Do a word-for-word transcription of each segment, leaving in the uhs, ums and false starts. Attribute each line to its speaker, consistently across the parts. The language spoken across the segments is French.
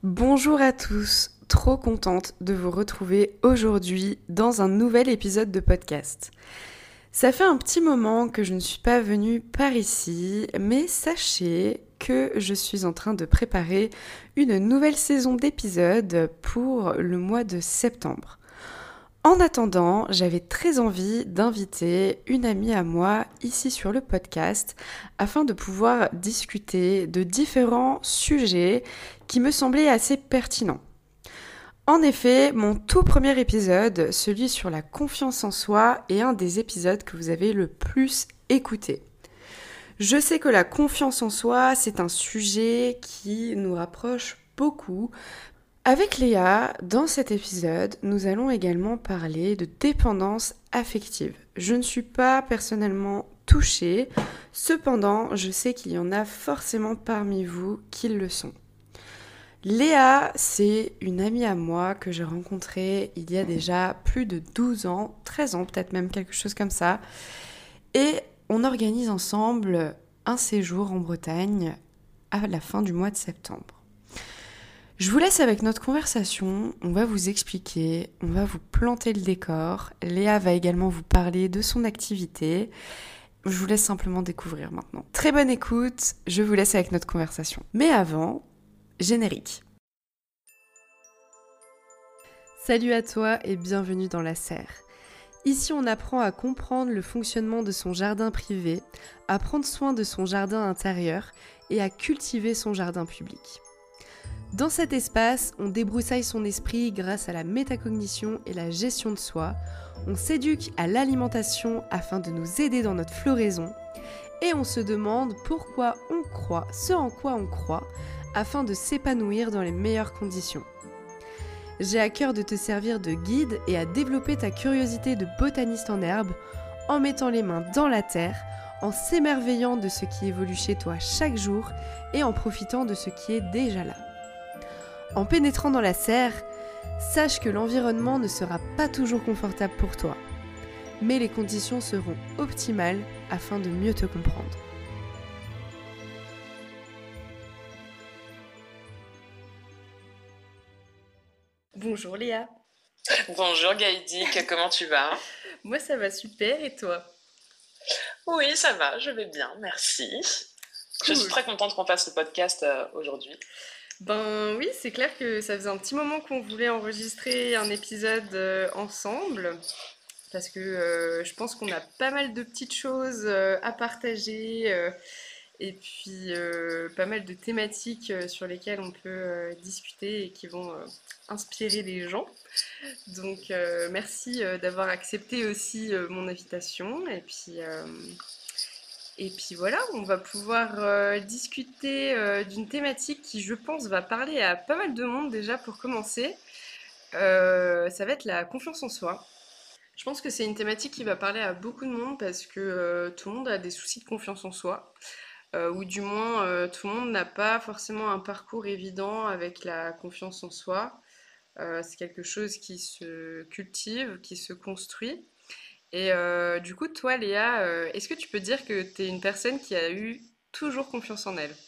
Speaker 1: Bonjour à tous, trop contente de vous retrouver aujourd'hui dans un nouvel épisode de podcast. Ça fait un petit moment que je ne suis pas venue par ici, mais sachez que je suis en train de préparer une nouvelle saison d'épisodes pour le mois de septembre. En attendant, j'avais très envie d'inviter une amie à moi ici sur le podcast afin de pouvoir discuter de différents sujets qui me semblaient assez pertinents. En effet, mon tout premier épisode, celui sur la confiance en soi, est un des épisodes que vous avez le plus écouté. Je sais que la confiance en soi, c'est un sujet qui nous rapproche beaucoup. Avec Léa, dans cet épisode, nous allons également parler de dépendance affective. Je ne suis pas personnellement touchée, cependant, je sais qu'il y en a forcément parmi vous qui le sont. Léa, c'est une amie à moi que j'ai rencontrée il y a déjà plus de douze ans, treize ans peut-être même, quelque chose comme ça. Et on organise ensemble un séjour en Bretagne à la fin du mois de septembre. Je vous laisse avec notre conversation, on va vous expliquer, on va vous planter le décor. Léa va également vous parler de son activité. Je vous laisse simplement découvrir maintenant. Très bonne écoute, je vous laisse avec notre conversation. Mais avant, générique. Salut à toi et bienvenue dans la serre. Ici, on apprend à comprendre le fonctionnement de son jardin privé, à prendre soin de son jardin intérieur et à cultiver son jardin public. Dans cet espace, on débroussaille son esprit grâce à la métacognition et la gestion de soi, on s'éduque à l'alimentation afin de nous aider dans notre floraison, et on se demande pourquoi on croit ce en quoi on croit, afin de s'épanouir dans les meilleures conditions. J'ai à cœur de te servir de guide et à développer ta curiosité de botaniste en herbe, en mettant les mains dans la terre, en s'émerveillant de ce qui évolue chez toi chaque jour, et en profitant de ce qui est déjà là. En pénétrant dans la serre, sache que l'environnement ne sera pas toujours confortable pour toi, mais les conditions seront optimales afin de mieux te comprendre. Bonjour Léa.
Speaker 2: Bonjour Gaïdi, comment tu vas?
Speaker 1: Moi ça va super et toi?
Speaker 2: Oui, ça va, je vais bien, merci. Je suis
Speaker 1: Cool.
Speaker 2: très contente qu'on fasse le podcast euh, aujourd'hui.
Speaker 1: Ben oui, c'est clair que ça faisait un petit moment qu'on voulait enregistrer un épisode euh, ensemble, parce que euh, je pense qu'on a pas mal de petites choses euh, à partager, euh, et puis euh, pas mal de thématiques euh, sur lesquelles on peut euh, discuter et qui vont euh, inspirer les gens. Donc euh, merci euh, d'avoir accepté aussi euh, mon invitation, et puis... euh, Et puis voilà, on va pouvoir euh, discuter euh, d'une thématique qui, je pense, va parler à pas mal de monde déjà pour commencer. Euh, ça va être la confiance en soi. Je pense que c'est une thématique qui va parler à beaucoup de monde parce que euh, tout le monde a des soucis de confiance en soi, euh, ou du moins euh, tout le monde n'a pas forcément un parcours évident avec la confiance en soi. Euh, c'est quelque chose qui se cultive, qui se construit. Et euh, du coup, toi, Léa, euh, est-ce que tu peux dire que tu es une personne qui a eu toujours confiance en elle?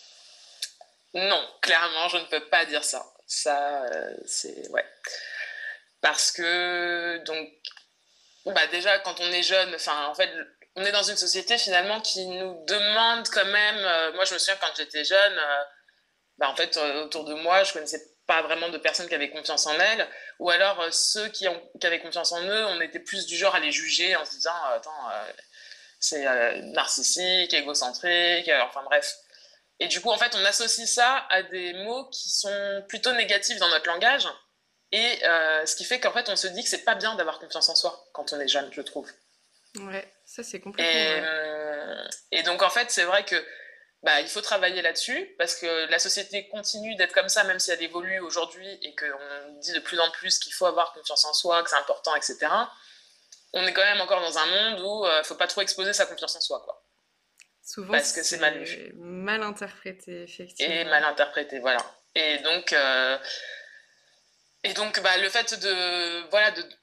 Speaker 2: Non, clairement, je ne peux pas dire ça. Ça, euh, c'est... Ouais. Parce que, donc, bah déjà, quand on est jeune, enfin, en fait, on est dans une société finalement qui nous demande quand même... euh, moi, je me souviens quand j'étais jeune, euh, bah, en fait, euh, autour de moi, je connaissais pas vraiment de personnes qui avaient confiance en elles, ou alors euh, ceux qui, ont, qui avaient confiance en eux, on était plus du genre à les juger en se disant, euh, attends, euh, c'est euh, narcissique, égocentrique, euh, enfin bref. Et du coup, en fait, on associe ça à des mots qui sont plutôt négatifs dans notre langage, et euh, ce qui fait qu'en fait, on se dit que c'est pas bien d'avoir confiance en soi quand on est jeune, je trouve.
Speaker 1: Ouais, ça c'est complètement
Speaker 2: Et,
Speaker 1: vrai.
Speaker 2: euh, et donc, en fait, c'est vrai que bah, il faut travailler là-dessus parce que la société continue d'être comme ça, même si elle évolue aujourd'hui et qu'on dit de plus en plus qu'il faut avoir confiance en soi, que c'est important, et cetera. On est quand même encore dans un monde où il euh, ne faut pas trop exposer sa confiance en soi, quoi,
Speaker 1: Souvent
Speaker 2: parce que c'est mal vu
Speaker 1: c'est mal interprété,
Speaker 2: et
Speaker 1: effectivement.
Speaker 2: mal interprété, voilà. Et donc, euh, et donc bah, le fait de, voilà, de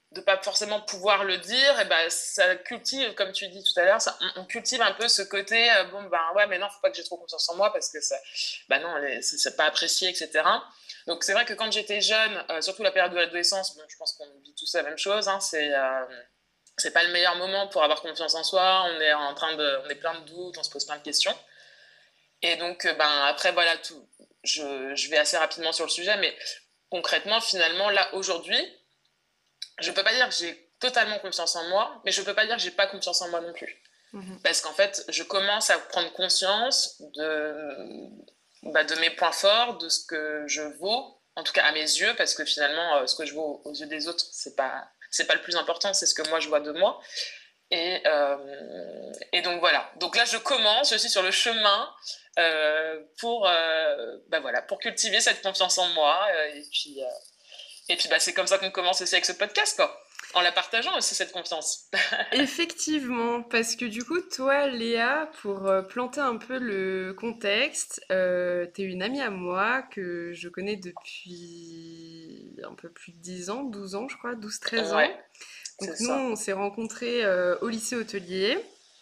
Speaker 2: de pas forcément pouvoir le dire, et ben ça cultive, comme tu dis tout à l'heure, ça, on, on cultive un peu ce côté, euh, bon ben ouais, mais non, faut pas que j'ai trop confiance en moi parce que ça, ben non, c'est, c'est pas apprécié, et cetera. Donc c'est vrai que quand j'étais jeune, euh, surtout la période de l'adolescence, bon, je pense qu'on vit tous la même chose, hein, c'est euh, c'est pas le meilleur moment pour avoir confiance en soi. On est en train de, on est plein de doutes, on se pose plein de questions. Et donc, euh, ben après voilà tout. Je, je vais assez rapidement sur le sujet, mais concrètement, finalement, là aujourd'hui, je peux pas dire que j'ai totalement confiance en moi, mais je peux pas dire que j'ai pas confiance en moi non plus. Mmh. Parce qu'en fait, je commence à prendre conscience de, bah, de mes points forts, de ce que je vaux, en tout cas à mes yeux, parce que finalement, euh, ce que je vaux aux yeux des autres, c'est pas, c'est pas le plus important, c'est ce que moi je vois de moi. Et, euh, et donc voilà. Donc là, je commence, je suis sur le chemin euh, pour, euh, bah voilà, pour cultiver cette confiance en moi. Euh, et puis, euh, et puis bah, c'est comme ça qu'on commence aussi avec ce podcast, quoi. En la partageant aussi, cette confiance.
Speaker 1: Effectivement, parce que du coup, toi, Léa, pour euh, planter un peu le contexte, euh, t'es une amie à moi que je connais depuis un peu plus de dix ans, douze ans, je crois, douze treize
Speaker 2: Ouais,
Speaker 1: ans. Donc
Speaker 2: c'est
Speaker 1: nous,
Speaker 2: ça.
Speaker 1: on s'est rencontrés euh, au lycée hôtelier.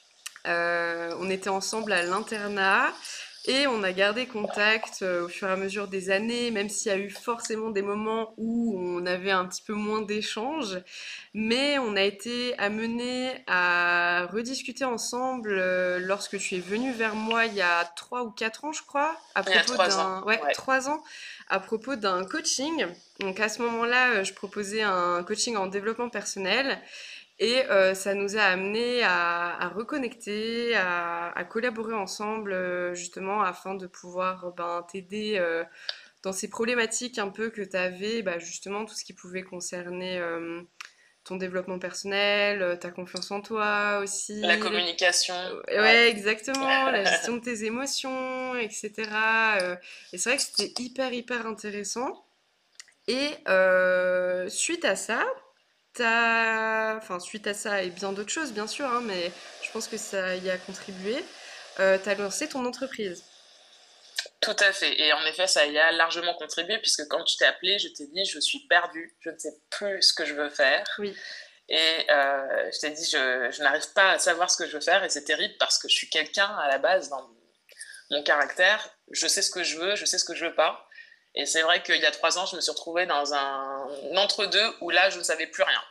Speaker 1: Euh, on était ensemble à l'internat et on a gardé contact euh, au fur et à mesure des années, même s'il y a eu forcément des moments où on avait un petit peu moins d'échanges. Mais on a été amenés à rediscuter ensemble euh, lorsque tu es venu vers moi il y a trois ou quatre ans, je crois, à
Speaker 2: Il y a
Speaker 1: propos
Speaker 2: trois
Speaker 1: d'un,
Speaker 2: ans.
Speaker 1: ouais,
Speaker 2: Ouais.
Speaker 1: trois ans, à propos d'un coaching. Donc à ce moment-là, euh, je proposais un coaching en développement personnel. Et euh, ça nous a amené à, à reconnecter, à, à collaborer ensemble, euh, justement, afin de pouvoir ben, t'aider euh, dans ces problématiques un peu que tu avais, bah, justement, tout ce qui pouvait concerner euh, ton développement personnel, euh, ta confiance en toi
Speaker 2: La
Speaker 1: aussi.
Speaker 2: communication.
Speaker 1: Euh,
Speaker 2: Ouais.
Speaker 1: Ouais, exactement, la gestion de tes émotions, et cetera. Euh, et c'est vrai que c'était hyper, hyper intéressant. Et euh, suite à ça, t'as... Enfin, suite à ça et bien d'autres choses, bien sûr, hein, mais je pense que ça y a contribué. Euh, t'as lancé ton entreprise.
Speaker 2: Tout à fait. Et en effet, ça y a largement contribué, puisque quand je t'ai appelé, je t'ai dit, je suis perdue, je ne sais plus ce que je veux faire.
Speaker 1: Oui.
Speaker 2: Et euh, je t'ai dit, je, je n'arrive pas à savoir ce que je veux faire. Et c'est terrible parce que je suis quelqu'un, à la base, dans mon caractère. Je sais ce que je veux, je sais ce que je veux pas. Et c'est vrai qu'il y a trois ans, je me suis retrouvée dans un entre-deux où là, je ne savais plus rien.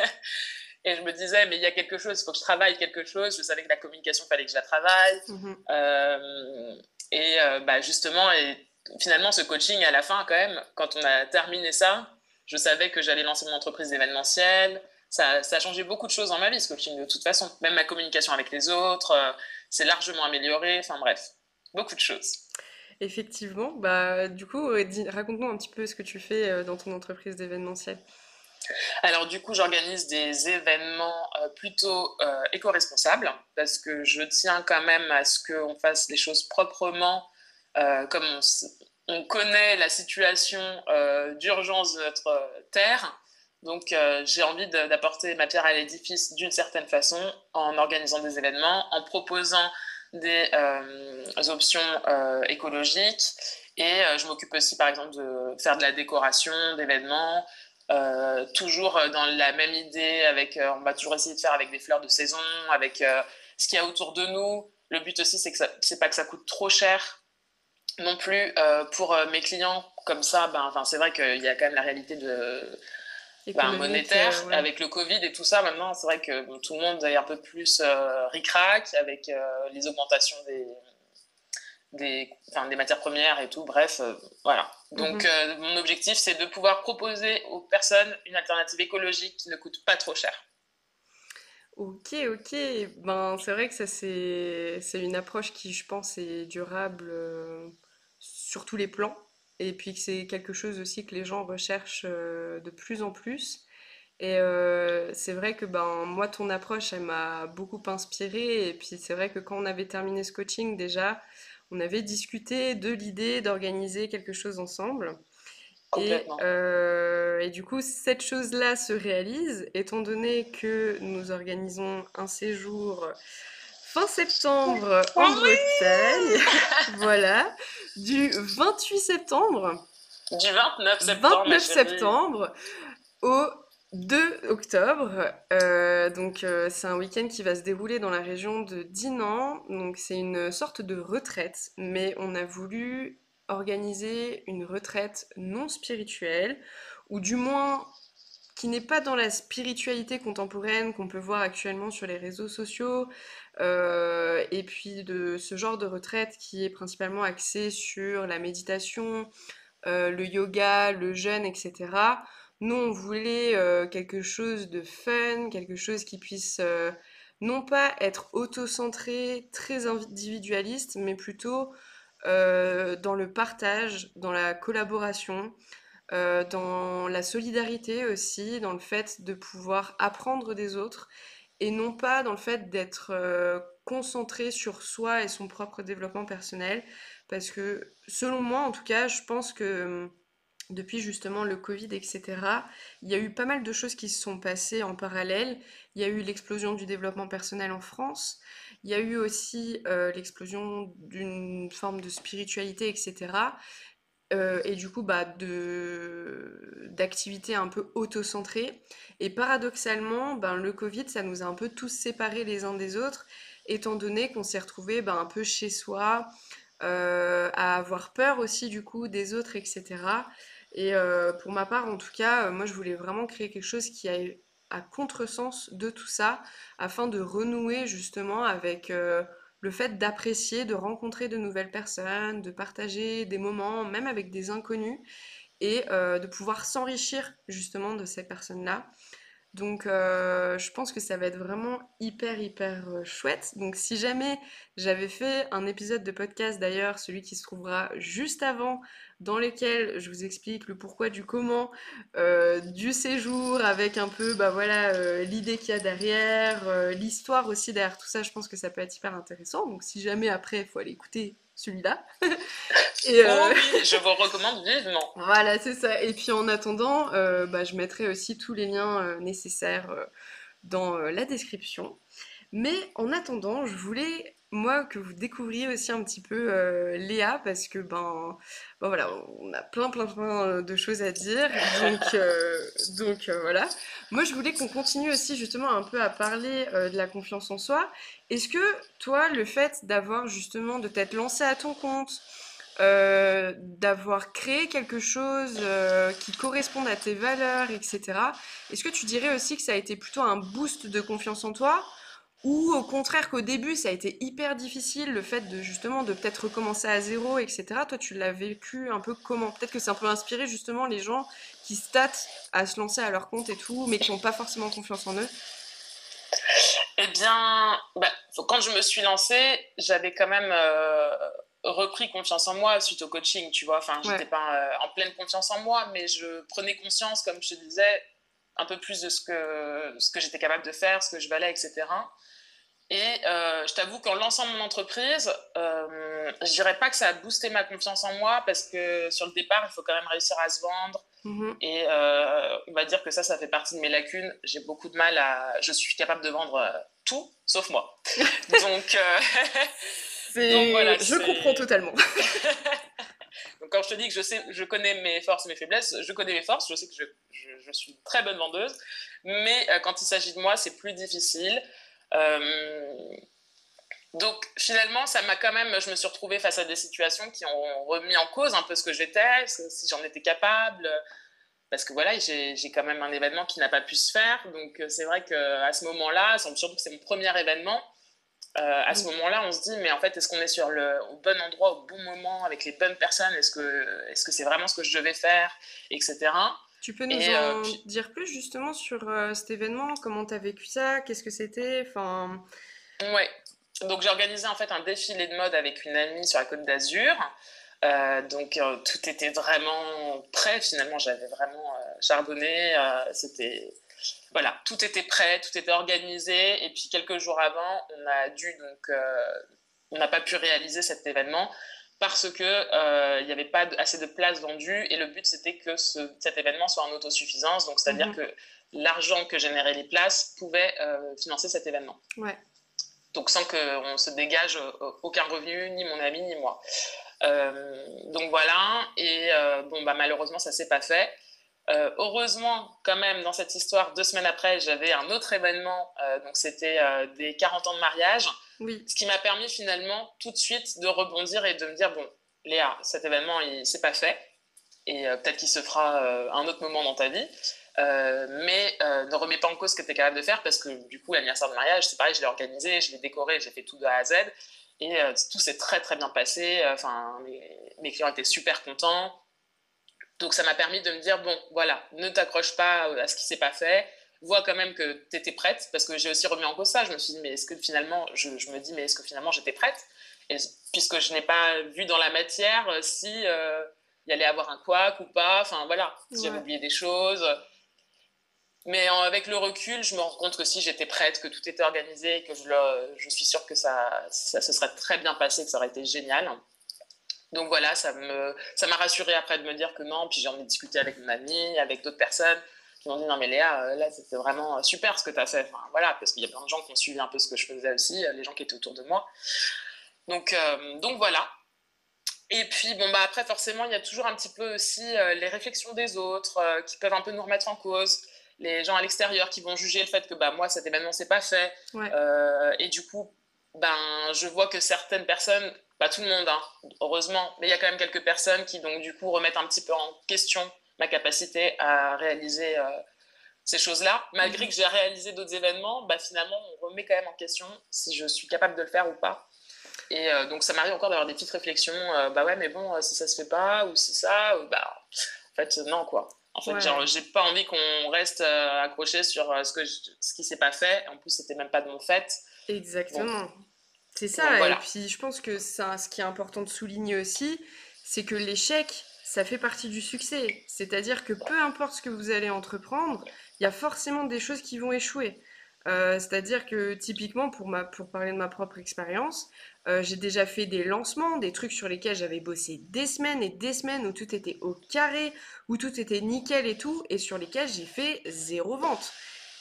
Speaker 2: Et je me disais, mais il y a quelque chose, il faut que je travaille quelque chose. Je savais que la communication, il fallait que je la travaille.
Speaker 1: Mhm.
Speaker 2: Euh, et euh, bah, justement, et finalement, ce coaching, à la fin, quand même, quand on a terminé ça, je savais que j'allais lancer mon entreprise événementielle. Ça, ça a changé beaucoup de choses dans ma vie, ce coaching, de toute façon. Même ma communication avec les autres, euh, c'est largement amélioré. Enfin bref, beaucoup de choses.
Speaker 1: Effectivement. Bah, du coup, euh, dis- raconte-nous un petit peu ce que tu fais euh, dans ton entreprise d'événementiel.
Speaker 2: Alors du coup, j'organise des événements euh, plutôt euh, éco-responsables parce que je tiens quand même à ce qu'on fasse les choses proprement, euh, comme on, on, connaît la situation euh, d'urgence de notre euh, terre. Donc euh, j'ai envie de, d'apporter ma pierre à l'édifice d'une certaine façon en organisant des événements, en proposant des euh, options euh, écologiques. Et euh, je m'occupe aussi par exemple de faire de la décoration d'événements. Euh, toujours dans la même idée, avec, euh, on va toujours essayer de faire avec des fleurs de saison, avec euh, ce qu'il y a autour de nous. Le but aussi, c'est que ça, c'est pas que ça coûte trop cher non plus euh, pour euh, mes clients. Comme ça, ben, enfin, c'est vrai qu'il y a quand même la réalité de, ben, monétaire.
Speaker 1: euh, ouais.
Speaker 2: Avec le Covid et tout ça, maintenant, c'est vrai que bon, tout le monde est un peu plus euh, ric-rac avec euh, les augmentations des, des, enfin, des matières premières et tout, bref, euh, voilà. Donc,
Speaker 1: Mhm.
Speaker 2: euh, mon objectif, c'est de pouvoir proposer aux personnes une alternative écologique qui ne coûte pas trop cher.
Speaker 1: Ok, ok. Ben, c'est vrai que ça, c'est, c'est une approche qui, je pense, est durable euh, sur tous les plans. Et puis que c'est quelque chose aussi que les gens recherchent euh, de plus en plus. Et euh, c'est vrai que ben, moi, ton approche, elle m'a beaucoup inspirée. Et puis c'est vrai que quand on avait terminé ce coaching, déjà, on avait discuté de l'idée d'organiser quelque chose ensemble. Et,
Speaker 2: Complètement.
Speaker 1: euh, et du coup, cette chose-là se réalise, étant donné que nous organisons un séjour fin septembre en
Speaker 2: Oui.
Speaker 1: Bretagne, voilà, du vingt-huit septembre,
Speaker 2: Du vingt-neuf septembre, ma
Speaker 1: vingt-neuf
Speaker 2: chérie.
Speaker 1: septembre au deux octobre. Euh, donc, euh, c'est un week-end qui va se dérouler dans la région de Dinan. Donc, c'est une sorte de retraite, mais on a voulu organiser une retraite non spirituelle, ou du moins qui n'est pas dans la spiritualité contemporaine qu'on peut voir actuellement sur les réseaux sociaux, euh, et puis de ce genre de retraite qui est principalement axé sur la méditation, euh, le yoga, le jeûne, et cetera. Nous, on voulait euh, quelque chose de fun, quelque chose qui puisse euh, non pas être auto-centré, très individualiste, mais plutôt euh, dans le partage, dans la collaboration, euh, dans la solidarité aussi, dans le fait de pouvoir apprendre des autres et non pas dans le fait d'être euh, concentré sur soi et son propre développement personnel. Parce que selon moi, en tout cas, je pense que hum, depuis justement le Covid, et cetera, il y a eu pas mal de choses qui se sont passées en parallèle. Il y a eu l'explosion du développement personnel en France. Il y a eu aussi euh, l'explosion d'une forme de spiritualité, et cetera. Euh, et du coup, bah, de... d'activités un peu auto-centrées. Et paradoxalement, ben, le Covid, ça nous a un peu tous séparés les uns des autres, étant donné qu'on s'est retrouvés ben, un peu chez soi, euh, à avoir peur aussi du coup des autres, et cetera. Et euh, pour ma part, en tout cas, euh, moi, je voulais vraiment créer quelque chose qui aille à contresens de tout ça, afin de renouer justement avec euh, le fait d'apprécier, de rencontrer de nouvelles personnes, de partager des moments, même avec des inconnus, et euh, de pouvoir s'enrichir justement de ces personnes-là. Donc, euh, je pense que ça va être vraiment hyper, hyper euh, chouette. Donc, si jamais j'avais fait un épisode de podcast, d'ailleurs, celui qui se trouvera juste avant, dans lequel je vous explique le pourquoi du comment euh, du séjour, avec un peu, bah voilà, euh, l'idée qu'il y a derrière, euh, l'histoire aussi derrière tout ça, je pense que ça peut être hyper intéressant. Donc, si jamais après, il faut aller écouter celui-là. Et,
Speaker 2: Oh
Speaker 1: euh,
Speaker 2: oui, je vous recommande vivement.
Speaker 1: voilà, c'est ça. Et puis en attendant, euh, bah, je mettrai aussi tous les liens euh, nécessaires euh, dans euh, la description. Mais en attendant, je voulais, moi, que vous découvriez aussi un petit peu euh, Léa, parce que, ben, ben voilà, on a plein, plein, plein euh, de choses à dire. Donc, euh, donc euh, voilà. Moi, je voulais qu'on continue aussi justement un peu à parler euh, de la confiance en soi. Est-ce que toi, le fait d'avoir justement, de t'être lancé à ton compte, euh, d'avoir créé quelque chose euh, qui corresponde à tes valeurs, et cetera. Est-ce que tu dirais aussi que ça a été plutôt un boost de confiance en toi ou au contraire qu'au début ça a été hyper difficile le fait de justement de peut-être recommencer à zéro, et cetera. Toi tu l'as vécu un peu comment? Peut-être que c'est un peu inspiré justement les gens qui se tâtent à se lancer à leur compte et tout, mais qui n'ont pas forcément confiance en eux.
Speaker 2: Eh bien, bah, quand je me suis lancée, j'avais quand même euh, repris confiance en moi suite au coaching, tu vois. Enfin,
Speaker 1: Ouais.
Speaker 2: j'étais pas euh, en pleine confiance en moi, mais je prenais conscience, comme je te disais, un peu plus de ce que, ce que j'étais capable de faire, ce que je valais, et cetera. Et euh, je t'avoue qu'en lançant mon entreprise, euh, je dirais pas que ça a boosté ma confiance en moi parce que sur le départ, il faut quand même réussir à se vendre.
Speaker 1: Mhm.
Speaker 2: Et euh, on va dire que ça, ça fait partie de mes lacunes. J'ai beaucoup de mal à. Je suis capable de vendre euh, tout, sauf moi. Donc, euh... donc
Speaker 1: C'est...
Speaker 2: voilà,
Speaker 1: Je comprends
Speaker 2: c'est.
Speaker 1: totalement.
Speaker 2: Donc quand je te dis que je, sais, je connais mes forces et mes faiblesses, je connais mes forces, je sais que je, je, je suis une très bonne vendeuse. Mais euh, quand il s'agit de moi, c'est plus difficile. Euh, Donc finalement, ça m'a quand même, je me suis retrouvée face à des situations qui ont remis en cause un peu ce que j'étais, si j'en étais capable, parce que voilà, j'ai j'ai quand même un événement qui n'a pas pu se faire. Donc c'est vrai qu'à ce moment-là, surtout que c'est mon premier événement, euh, à ce moment-là, on se dit, mais en fait, est-ce qu'on est sur le au bon endroit, au bon moment, avec les bonnes personnes? Est-ce que est-ce que c'est vraiment ce que je devais faire, et cetera.
Speaker 1: Tu peux nous
Speaker 2: Et euh,
Speaker 1: en
Speaker 2: puis,
Speaker 1: dire plus justement sur euh, cet événement? Comment t'as vécu ça? Qu'est-ce que c'était? Enfin,
Speaker 2: ouais. Donc j'ai organisé en fait un défilé de mode avec une amie sur la Côte d'Azur. Euh, donc euh, tout était vraiment prêt. Finalement, j'avais vraiment euh, charbonné. Euh, c'était voilà, tout était prêt, tout était organisé. Et puis quelques jours avant, on a dû donc, euh, on n'a pas pu réaliser cet événement parce que euh, il n'y avait pas assez de places vendues. Et le but c'était que ce, cet événement soit en autosuffisance. Donc c'est-à-dire
Speaker 1: mhm.
Speaker 2: que l'argent que généraient les places pouvait euh, financer cet événement.
Speaker 1: Ouais.
Speaker 2: Donc sans qu'on se dégage aucun revenu, ni mon ami, ni moi. Euh, donc voilà, et euh, bon, bah, malheureusement, ça ne s'est pas fait. Euh, heureusement, quand même, dans cette histoire, deux semaines après, j'avais un autre événement, euh, donc c'était euh, des quarante ans de mariage,
Speaker 1: Oui.
Speaker 2: ce qui m'a permis finalement tout de suite de rebondir et de me dire, bon, Léa, cet événement, il s'est pas fait, et euh, peut-être qu'il se fera euh, un autre moment dans ta vie, euh, mais euh, ne remets pas en cause ce que tu es capable de faire, parce que du coup, l'anniversaire de mariage, c'est pareil, je l'ai organisé, je l'ai décoré, j'ai fait tout de A à Z, et euh, tout s'est très très bien passé, enfin, mes, mes clients étaient super contents. Donc ça m'a permis de me dire, bon, voilà, ne t'accroche pas à ce qui s'est pas fait, vois quand même que tu étais prête, parce que j'ai aussi remis en cause ça, je me suis dit, mais est-ce que finalement, je, je me dis, mais est-ce que finalement j'étais prête? Et puisque je n'ai pas vu dans la matière euh, si euh, il y allait avoir un couac ou pas, enfin voilà, si j'avais
Speaker 1: Ouais.
Speaker 2: oublié des choses. Mais en- avec le recul, je me rends compte que si j'étais prête, que tout était organisé, que je, le- je suis sûre que ça, ça se serait très bien passé, que ça aurait été génial. Donc voilà, ça me, ça m'a rassurée après de me dire que non. Puis j'en ai discuté avec mon ami, avec d'autres personnes qui m'ont dit non mais Léa, euh, là c'était vraiment super ce que tu as fait. Enfin, voilà, parce qu'il y a plein de gens qui ont suivi un peu ce que je faisais aussi, euh, les gens qui étaient autour de moi. Donc, euh, donc voilà. Et puis bon bah après forcément il y a toujours un petit peu aussi euh, les réflexions des autres euh, qui peuvent un peu nous remettre en cause. Les gens à l'extérieur qui vont juger le fait que bah moi cet événement c'est pas fait.
Speaker 1: Ouais.
Speaker 2: Euh, et du coup ben je vois que certaines personnes, pas tout le monde hein, heureusement, mais il y a quand même quelques personnes qui donc du coup remettent un petit peu en question ma capacité à réaliser euh, ces choses-là. Malgré
Speaker 1: Mhm.
Speaker 2: que j'ai réalisé d'autres événements, bah finalement on remet quand même en question si je suis capable de le faire ou pas. Et euh, donc ça m'arrive encore d'avoir des petites réflexions, euh, bah ouais mais bon euh, si ça se fait pas ou si ça, euh, bah en fait euh, non quoi. En fait genre,
Speaker 1: Ouais.
Speaker 2: j'ai pas envie qu'on reste euh, accroché sur euh, ce, que je, ce qui s'est pas fait. En plus c'était même pas de mon fait. Donc,
Speaker 1: Exactement. C'est
Speaker 2: donc
Speaker 1: ça. Et
Speaker 2: voilà.
Speaker 1: puis, je pense que ça, ce qui est important de souligner aussi, c'est que l'échec, ça fait partie du succès. C'est-à-dire que peu importe ce que vous allez entreprendre, il y a forcément des choses qui vont échouer. Euh, c'est-à-dire que typiquement, pour ma, pour parler de ma propre expérience, euh, j'ai déjà fait des lancements, des trucs sur lesquels j'avais bossé des semaines et des semaines où tout était au carré, où tout était nickel et tout, et sur lesquels j'ai fait zéro vente.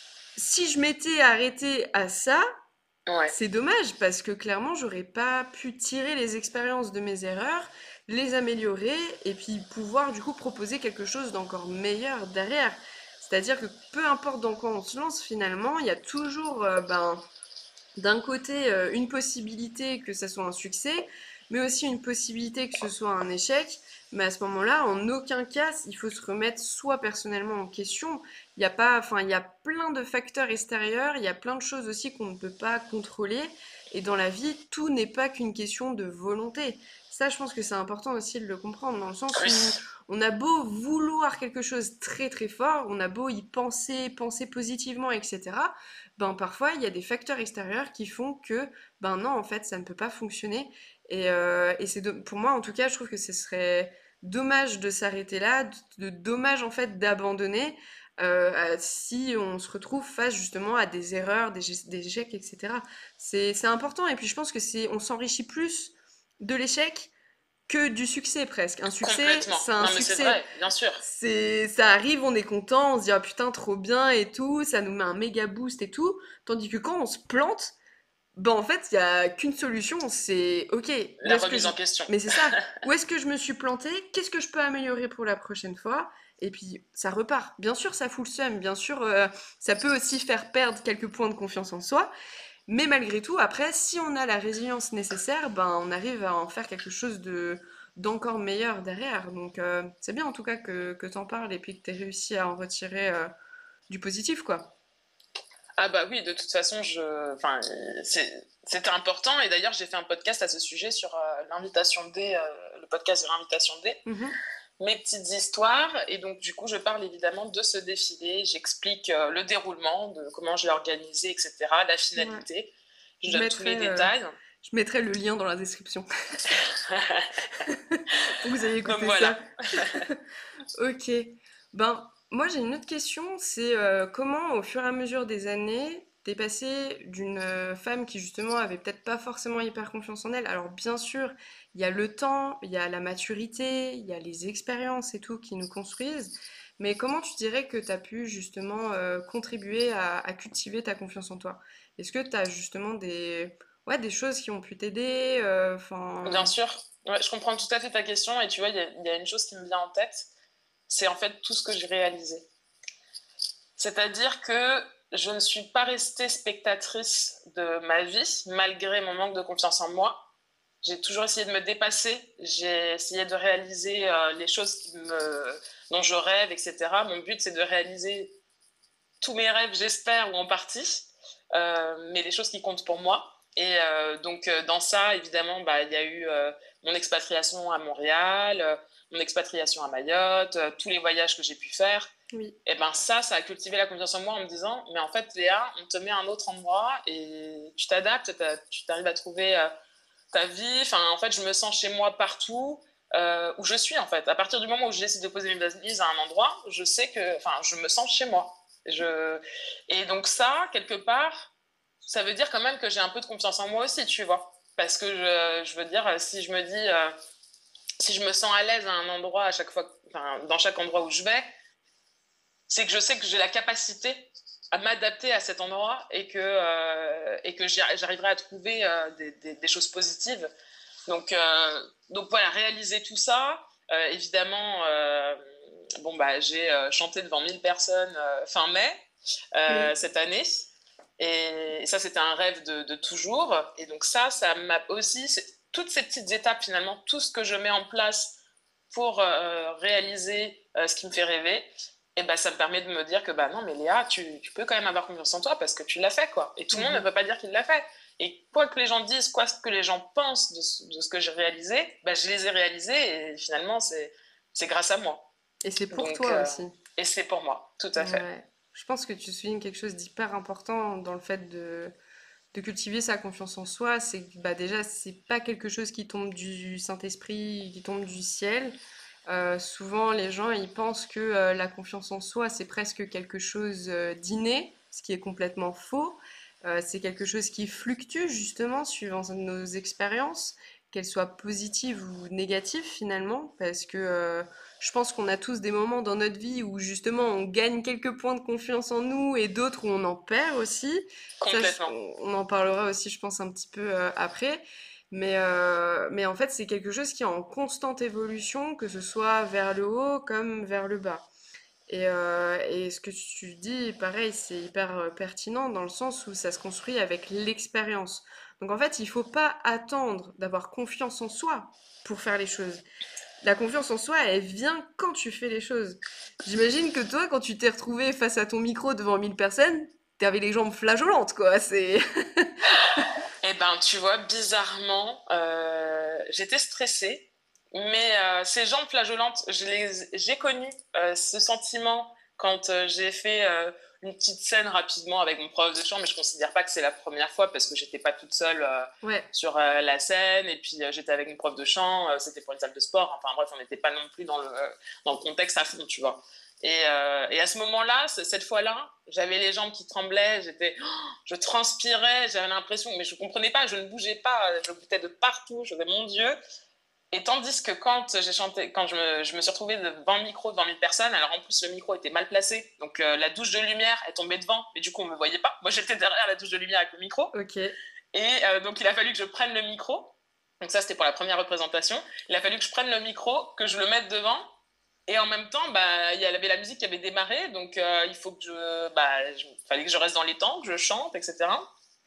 Speaker 1: Si je m'étais arrêtée à ça,
Speaker 2: Ouais.
Speaker 1: c'est dommage parce que clairement, j'aurais pas pu tirer les expériences de mes erreurs, les améliorer et puis pouvoir du coup proposer quelque chose d'encore meilleur derrière. C'est-à-dire que peu importe dans quoi on se lance finalement, il y a toujours euh, ben, d'un côté euh, une possibilité que ça soit un succès, mais aussi une possibilité que ce soit un échec. Mais à ce moment-là, en aucun cas, il faut se remettre soit personnellement en question. Il y a pas, enfin, il y a plein de facteurs extérieurs, il y a plein de choses aussi qu'on ne peut pas contrôler. Et dans la vie, tout n'est pas qu'une question de volonté. Ça, je pense que c'est important aussi de le comprendre, dans le sens
Speaker 2: Oui.
Speaker 1: où on a beau vouloir quelque chose très très fort, on a beau y penser, penser positivement, et cetera. Ben parfois il y a des facteurs extérieurs qui font que ben non en fait ça ne peut pas fonctionner et, euh, et c'est do- pour moi en tout cas je trouve que ce serait dommage de s'arrêter là, de, de- dommage en fait d'abandonner euh, à- si on se retrouve face justement à des erreurs, des, gé- des échecs, et cetera. C'est c'est important et puis je pense que c'est on s'enrichit plus de l'échec que du succès presque. Un succès,
Speaker 2: Complètement.
Speaker 1: c'est un
Speaker 2: Non mais c'est
Speaker 1: succès.
Speaker 2: vrai, bien sûr.
Speaker 1: C'est, ça arrive, on est content, on se dit ah putain trop bien et tout, ça nous met un méga boost et tout. Tandis que quand on se plante, ben en fait il y a qu'une solution, c'est ok, où
Speaker 2: La
Speaker 1: est-ce que
Speaker 2: remise
Speaker 1: je,
Speaker 2: en question.
Speaker 1: mais c'est ça, où est-ce que je me suis planté, qu'est-ce que je peux améliorer pour la prochaine fois, et puis ça repart. Bien sûr ça fout le seum, bien sûr euh, ça peut aussi faire perdre quelques points de confiance en soi, mais malgré tout, après, si on a la résilience nécessaire, ben, on arrive à en faire quelque chose de d'encore meilleur derrière. Donc, euh, c'est bien en tout cas que, que t'en parles et puis que t'aies réussi à en retirer euh, du positif, quoi.
Speaker 2: Ah bah oui, de toute façon, je... enfin, c'est- c'était important. Et d'ailleurs, j'ai fait un podcast à ce sujet sur euh, l'invitation D, euh, le podcast de l'invitation D.
Speaker 1: Mhm.
Speaker 2: Mes petites histoires. Et donc, du coup, je parle évidemment de ce défilé. J'explique euh, le déroulement, de comment je l'ai organisé, et cetera, la
Speaker 1: Ouais.
Speaker 2: finalité. Je
Speaker 1: Je
Speaker 2: donne tous les
Speaker 1: mettrai, euh,
Speaker 2: détails.
Speaker 1: je mettrai le lien dans la description pour que vous ayez
Speaker 2: Donc
Speaker 1: écouté
Speaker 2: voilà.
Speaker 1: ça. Ok. Ben, moi j'ai une autre question, c'est euh, comment au fur et à mesure des années, t'es passé d'une euh, femme qui justement avait peut-être pas forcément hyper confiance en elle. Alors bien sûr, il y a le temps, il y a la maturité, il y a les expériences et tout qui nous construisent. Mais comment tu dirais que tu as pu justement euh, contribuer à, à cultiver ta confiance en toi? Est-ce que tu as justement des, ouais, des choses qui ont pu t'aider? euh, Enfin,
Speaker 2: Bien sûr. Ouais, je comprends tout à fait ta question. Et tu vois, il y, a- il y a une chose qui me vient en tête. c'est en fait tout ce que j'ai réalisé. C'est-à-dire que je ne suis pas restée spectatrice de ma vie, malgré mon manque de confiance en moi. J'ai toujours essayé de me dépasser, j'ai essayé de réaliser euh, les choses qui me, dont je rêve, et cetera. Mon but, c'est de réaliser tous mes rêves, j'espère, ou en partie, euh, mais les choses qui comptent pour moi. Et euh, donc, euh, dans ça, évidemment, bah, il y a eu euh, mon expatriation à Montréal, euh, mon expatriation à Mayotte, euh, tous les voyages que j'ai pu faire.
Speaker 1: Oui.
Speaker 2: Et ben ça, ça a cultivé la confiance en moi en me disant, mais en fait, Léa, on te met à un autre endroit et tu t'adaptes, tu t'arrives à trouver euh, ta vie. Enfin, en fait, je me sens chez moi partout euh, où je suis, en fait. À partir du moment où je décide de poser mes valises à un endroit, je sais que, enfin, je me sens chez moi. Je... Et donc ça, quelque part, ça veut dire quand même que j'ai un peu de confiance en moi aussi, tu vois. Parce que je, je veux dire, si je me dis, euh, si je me sens à l'aise à un endroit à chaque fois, enfin, dans chaque endroit où je vais, c'est que je sais que j'ai la capacité à m'adapter à cet endroit et que, euh, et que j'arriverai à trouver euh, des, des, des choses positives. Donc, euh, donc voilà, réaliser tout ça, euh, évidemment, euh, bon, bah, j'ai euh, chanté devant mille personnes euh, fin mai euh,
Speaker 1: Oui.
Speaker 2: cette année. Et ça, c'était un rêve de, de toujours. Et donc ça, ça m'a aussi, toutes ces petites étapes finalement, tout ce que je mets en place pour euh, réaliser euh, ce qui me fait rêver, et ben, ça me permet de me dire que bah non, mais Léa, tu, tu peux quand même avoir confiance en toi parce que tu l'as fait, quoi. Et tout le mm-hmm. monde ne peut pas dire qu'il l'a fait. Et quoi que les gens disent, quoi que les gens pensent de ce, de ce que j'ai réalisé, bah, je les ai réalisés et finalement, c'est, c'est grâce à moi.
Speaker 1: Et c'est pour
Speaker 2: Donc,
Speaker 1: toi
Speaker 2: euh,
Speaker 1: aussi.
Speaker 2: Et c'est pour moi, tout à fait.
Speaker 1: Ouais. Je pense que tu soulignes quelque chose d'hyper important dans le fait de, de cultiver sa confiance en soi. C'est que bah, déjà, c'est pas quelque chose qui tombe du Saint-Esprit, qui tombe du ciel. Euh, souvent, les gens, ils pensent que euh, la confiance en soi, c'est presque quelque chose euh, d'inné, ce qui est complètement faux. Euh, c'est quelque chose qui fluctue justement suivant nos expériences, qu'elles soient positives ou négatives finalement, parce que euh, je pense qu'on a tous des moments dans notre vie où justement on gagne quelques points de confiance en nous et d'autres où on en perd aussi. Ça, je-
Speaker 2: Complètement.
Speaker 1: on en parlera aussi, je pense, un petit peu euh, après. Mais, euh, mais en fait, c'est quelque chose qui est en constante évolution, que ce soit vers le haut comme vers le bas. Et, euh, et ce que tu dis, pareil, c'est hyper euh, pertinent dans le sens où ça se construit avec l'expérience. Donc en fait, il faut pas attendre d'avoir confiance en soi pour faire les choses. La confiance en soi, elle vient quand tu fais les choses. J'imagine que toi, quand tu t'es retrouvé face à ton micro devant mille personnes, t'avais les jambes flageolantes, quoi. C'est...
Speaker 2: Eh ben, tu vois, bizarrement, euh, j'étais stressée, mais euh, ces jambes flageolantes, je les, j'ai connu euh, ce sentiment quand euh, j'ai fait euh, une petite scène rapidement avec mon prof de chant, mais je considère pas que c'est la première fois parce que j'étais pas toute seule euh,
Speaker 1: Ouais.
Speaker 2: sur euh, la scène, et puis euh, j'étais avec une prof de chant, euh, c'était pour une salle de sport, enfin bref, on n'était pas non plus dans le, dans le contexte à fond, tu vois. Et, euh, et à ce moment-là, cette fois-là, j'avais les jambes qui tremblaient, j'étais, oh, je transpirais, j'avais l'impression, mais je ne comprenais pas, je ne bougeais pas, je goûtais de partout, je disais mon Dieu. Et tandis que quand j'ai chanté, quand je me, je me suis retrouvée devant le micro, devant mille personnes, alors en plus le micro était mal placé, donc euh, la douche de lumière est tombée devant, mais du coup on ne me voyait pas. Moi j'étais derrière la douche de lumière avec le micro.
Speaker 1: Ok.
Speaker 2: Et euh, donc il a fallu que je prenne le micro. Donc ça c'était pour la première représentation. Il a fallu que je prenne le micro, que je le mette devant. Et en même temps, bah, il y avait la musique qui avait démarré, donc euh, il faut que je, bah, je, fallait que je reste dans les temps, que je chante, et cetera.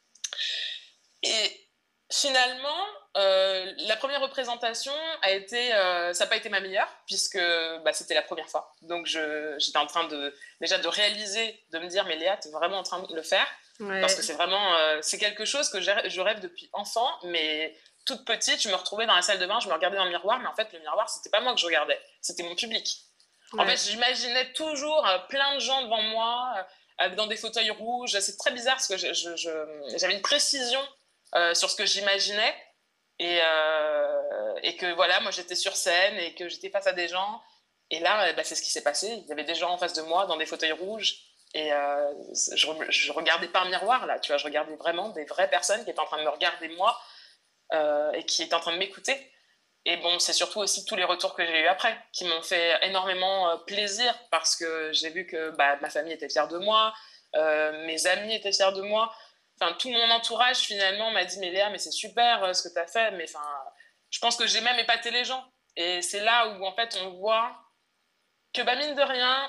Speaker 2: Et finalement, euh, la première représentation a été, euh, ça n'a pas été ma meilleure puisque bah, c'était la première fois. Donc je, j'étais en train de déjà de réaliser, de me dire mais Léa, tu es vraiment en train de le faire
Speaker 1: Ouais.
Speaker 2: parce que c'est vraiment, euh, c'est quelque chose que je rêve depuis enfant, mais toute petite, je me retrouvais dans la salle de bain, je me regardais dans le miroir, mais en fait, le miroir, c'était pas moi que je regardais, c'était mon public. Ouais. En fait, j'imaginais toujours euh, plein de gens devant moi, euh, dans des fauteuils rouges. C'est très bizarre parce que je, je, je, j'avais une précision euh, sur ce que j'imaginais et, euh, et que voilà, moi j'étais sur scène et que j'étais face à des gens. Et là, bah, c'est ce qui s'est passé. Il y avait des gens en face de moi dans des fauteuils rouges. Et euh, je, je regardais par miroir, là, tu vois, je regardais vraiment des vraies personnes qui étaient en train de me regarder moi euh, et qui étaient en train de m'écouter. Et bon, c'est surtout aussi tous les retours que j'ai eu après qui m'ont fait énormément euh, plaisir parce que j'ai vu que bah, ma famille était fière de moi, euh, mes amis étaient fiers de moi. Enfin, tout mon entourage finalement m'a dit mais Léa, mais c'est super euh, ce que tu as fait. Mais enfin, je pense que j'ai même épaté les gens. Et c'est là où en fait on voit que bah, mine de rien,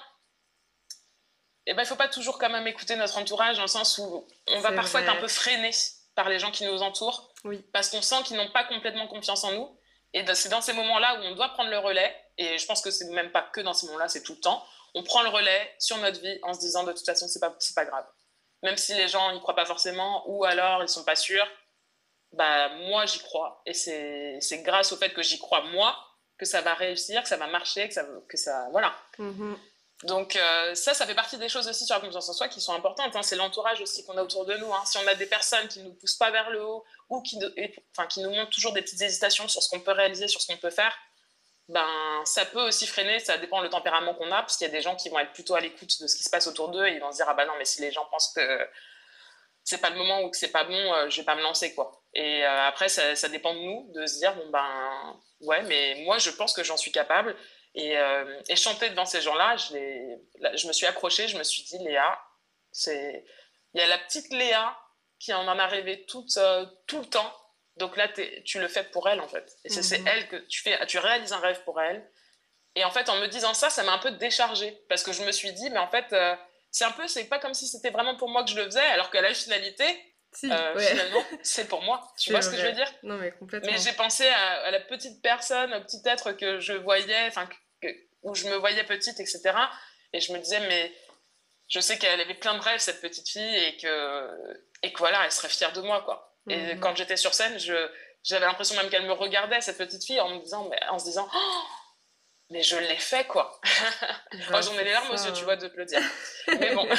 Speaker 2: eh ben, il ne faut pas toujours quand même écouter notre entourage, dans le sens où on va
Speaker 1: C'est
Speaker 2: parfois
Speaker 1: vrai.
Speaker 2: être un peu freiné par les gens qui nous entourent,
Speaker 1: Oui.
Speaker 2: parce qu'on sent qu'ils n'ont pas complètement confiance en nous. Et c'est dans ces moments-là où on doit prendre le relais, et je pense que c'est même pas que dans ces moments-là, c'est tout le temps. On prend le relais sur notre vie en se disant de toute façon, c'est pas, c'est pas grave. Même si les gens n'y croient pas forcément, ou alors ils sont pas sûrs, bah moi j'y crois. Et c'est, c'est grâce au fait que j'y crois moi que ça va réussir, que ça va marcher, que ça, que ça voilà.
Speaker 1: Mm-hmm.
Speaker 2: Donc euh, ça, ça fait partie des choses aussi sur la confiance en soi qui sont importantes. Hein. C'est l'entourage aussi qu'on a autour de nous. Hein. Si on a des personnes qui ne nous poussent pas vers le haut ou qui, et, enfin, qui nous montrent toujours des petites hésitations sur ce qu'on peut réaliser, sur ce qu'on peut faire, ben, ça peut aussi freiner. Ça dépend le tempérament qu'on a, parce qu'il y a des gens qui vont être plutôt à l'écoute de ce qui se passe autour d'eux et ils vont se dire « Ah bah non, mais si les gens pensent que c'est pas le moment ou que c'est pas bon, euh, je vais pas me lancer. » quoi. Et euh, après, ça, ça dépend de nous de se dire « Bon ben, ouais, mais moi, je pense que j'en suis capable. » Et, euh, et chanter devant ces gens-là, je, les, je me suis accrochée, je me suis dit, Léa, c'est... il y a la petite Léa qui en a rêvé tout, euh, tout le temps. Donc là, tu le fais pour elle, en fait. Et c'est, mm-hmm. c'est elle que tu fais, tu réalises un rêve pour elle. Et en fait, en me disant ça, ça m'a un peu déchargée. Parce que je me suis dit, mais en fait, euh, c'est un peu, c'est pas comme si c'était vraiment pour moi que je le faisais, alors qu'à la finalité,
Speaker 1: si,
Speaker 2: euh,
Speaker 1: ouais.
Speaker 2: finalement, c'est pour moi. Tu
Speaker 1: c'est
Speaker 2: vois
Speaker 1: vrai.
Speaker 2: ce que je veux dire?
Speaker 1: Non, mais complètement.
Speaker 2: Mais j'ai pensé à, à la petite personne, au petit être que je voyais, enfin, que, où je me voyais petite, et cetera. Et je me disais, mais je sais qu'elle avait plein de rêves, cette petite fille, et que, et que voilà, elle serait fière de moi, quoi. Mm-hmm. Et quand j'étais sur scène, je, j'avais l'impression même qu'elle me regardait, cette petite fille, en me disant, mais, en se disant, oh, mais je l'ai fait, quoi. Bah, oh, j'en ai les larmes aux yeux, tu vois, de te le dire. Mais bon.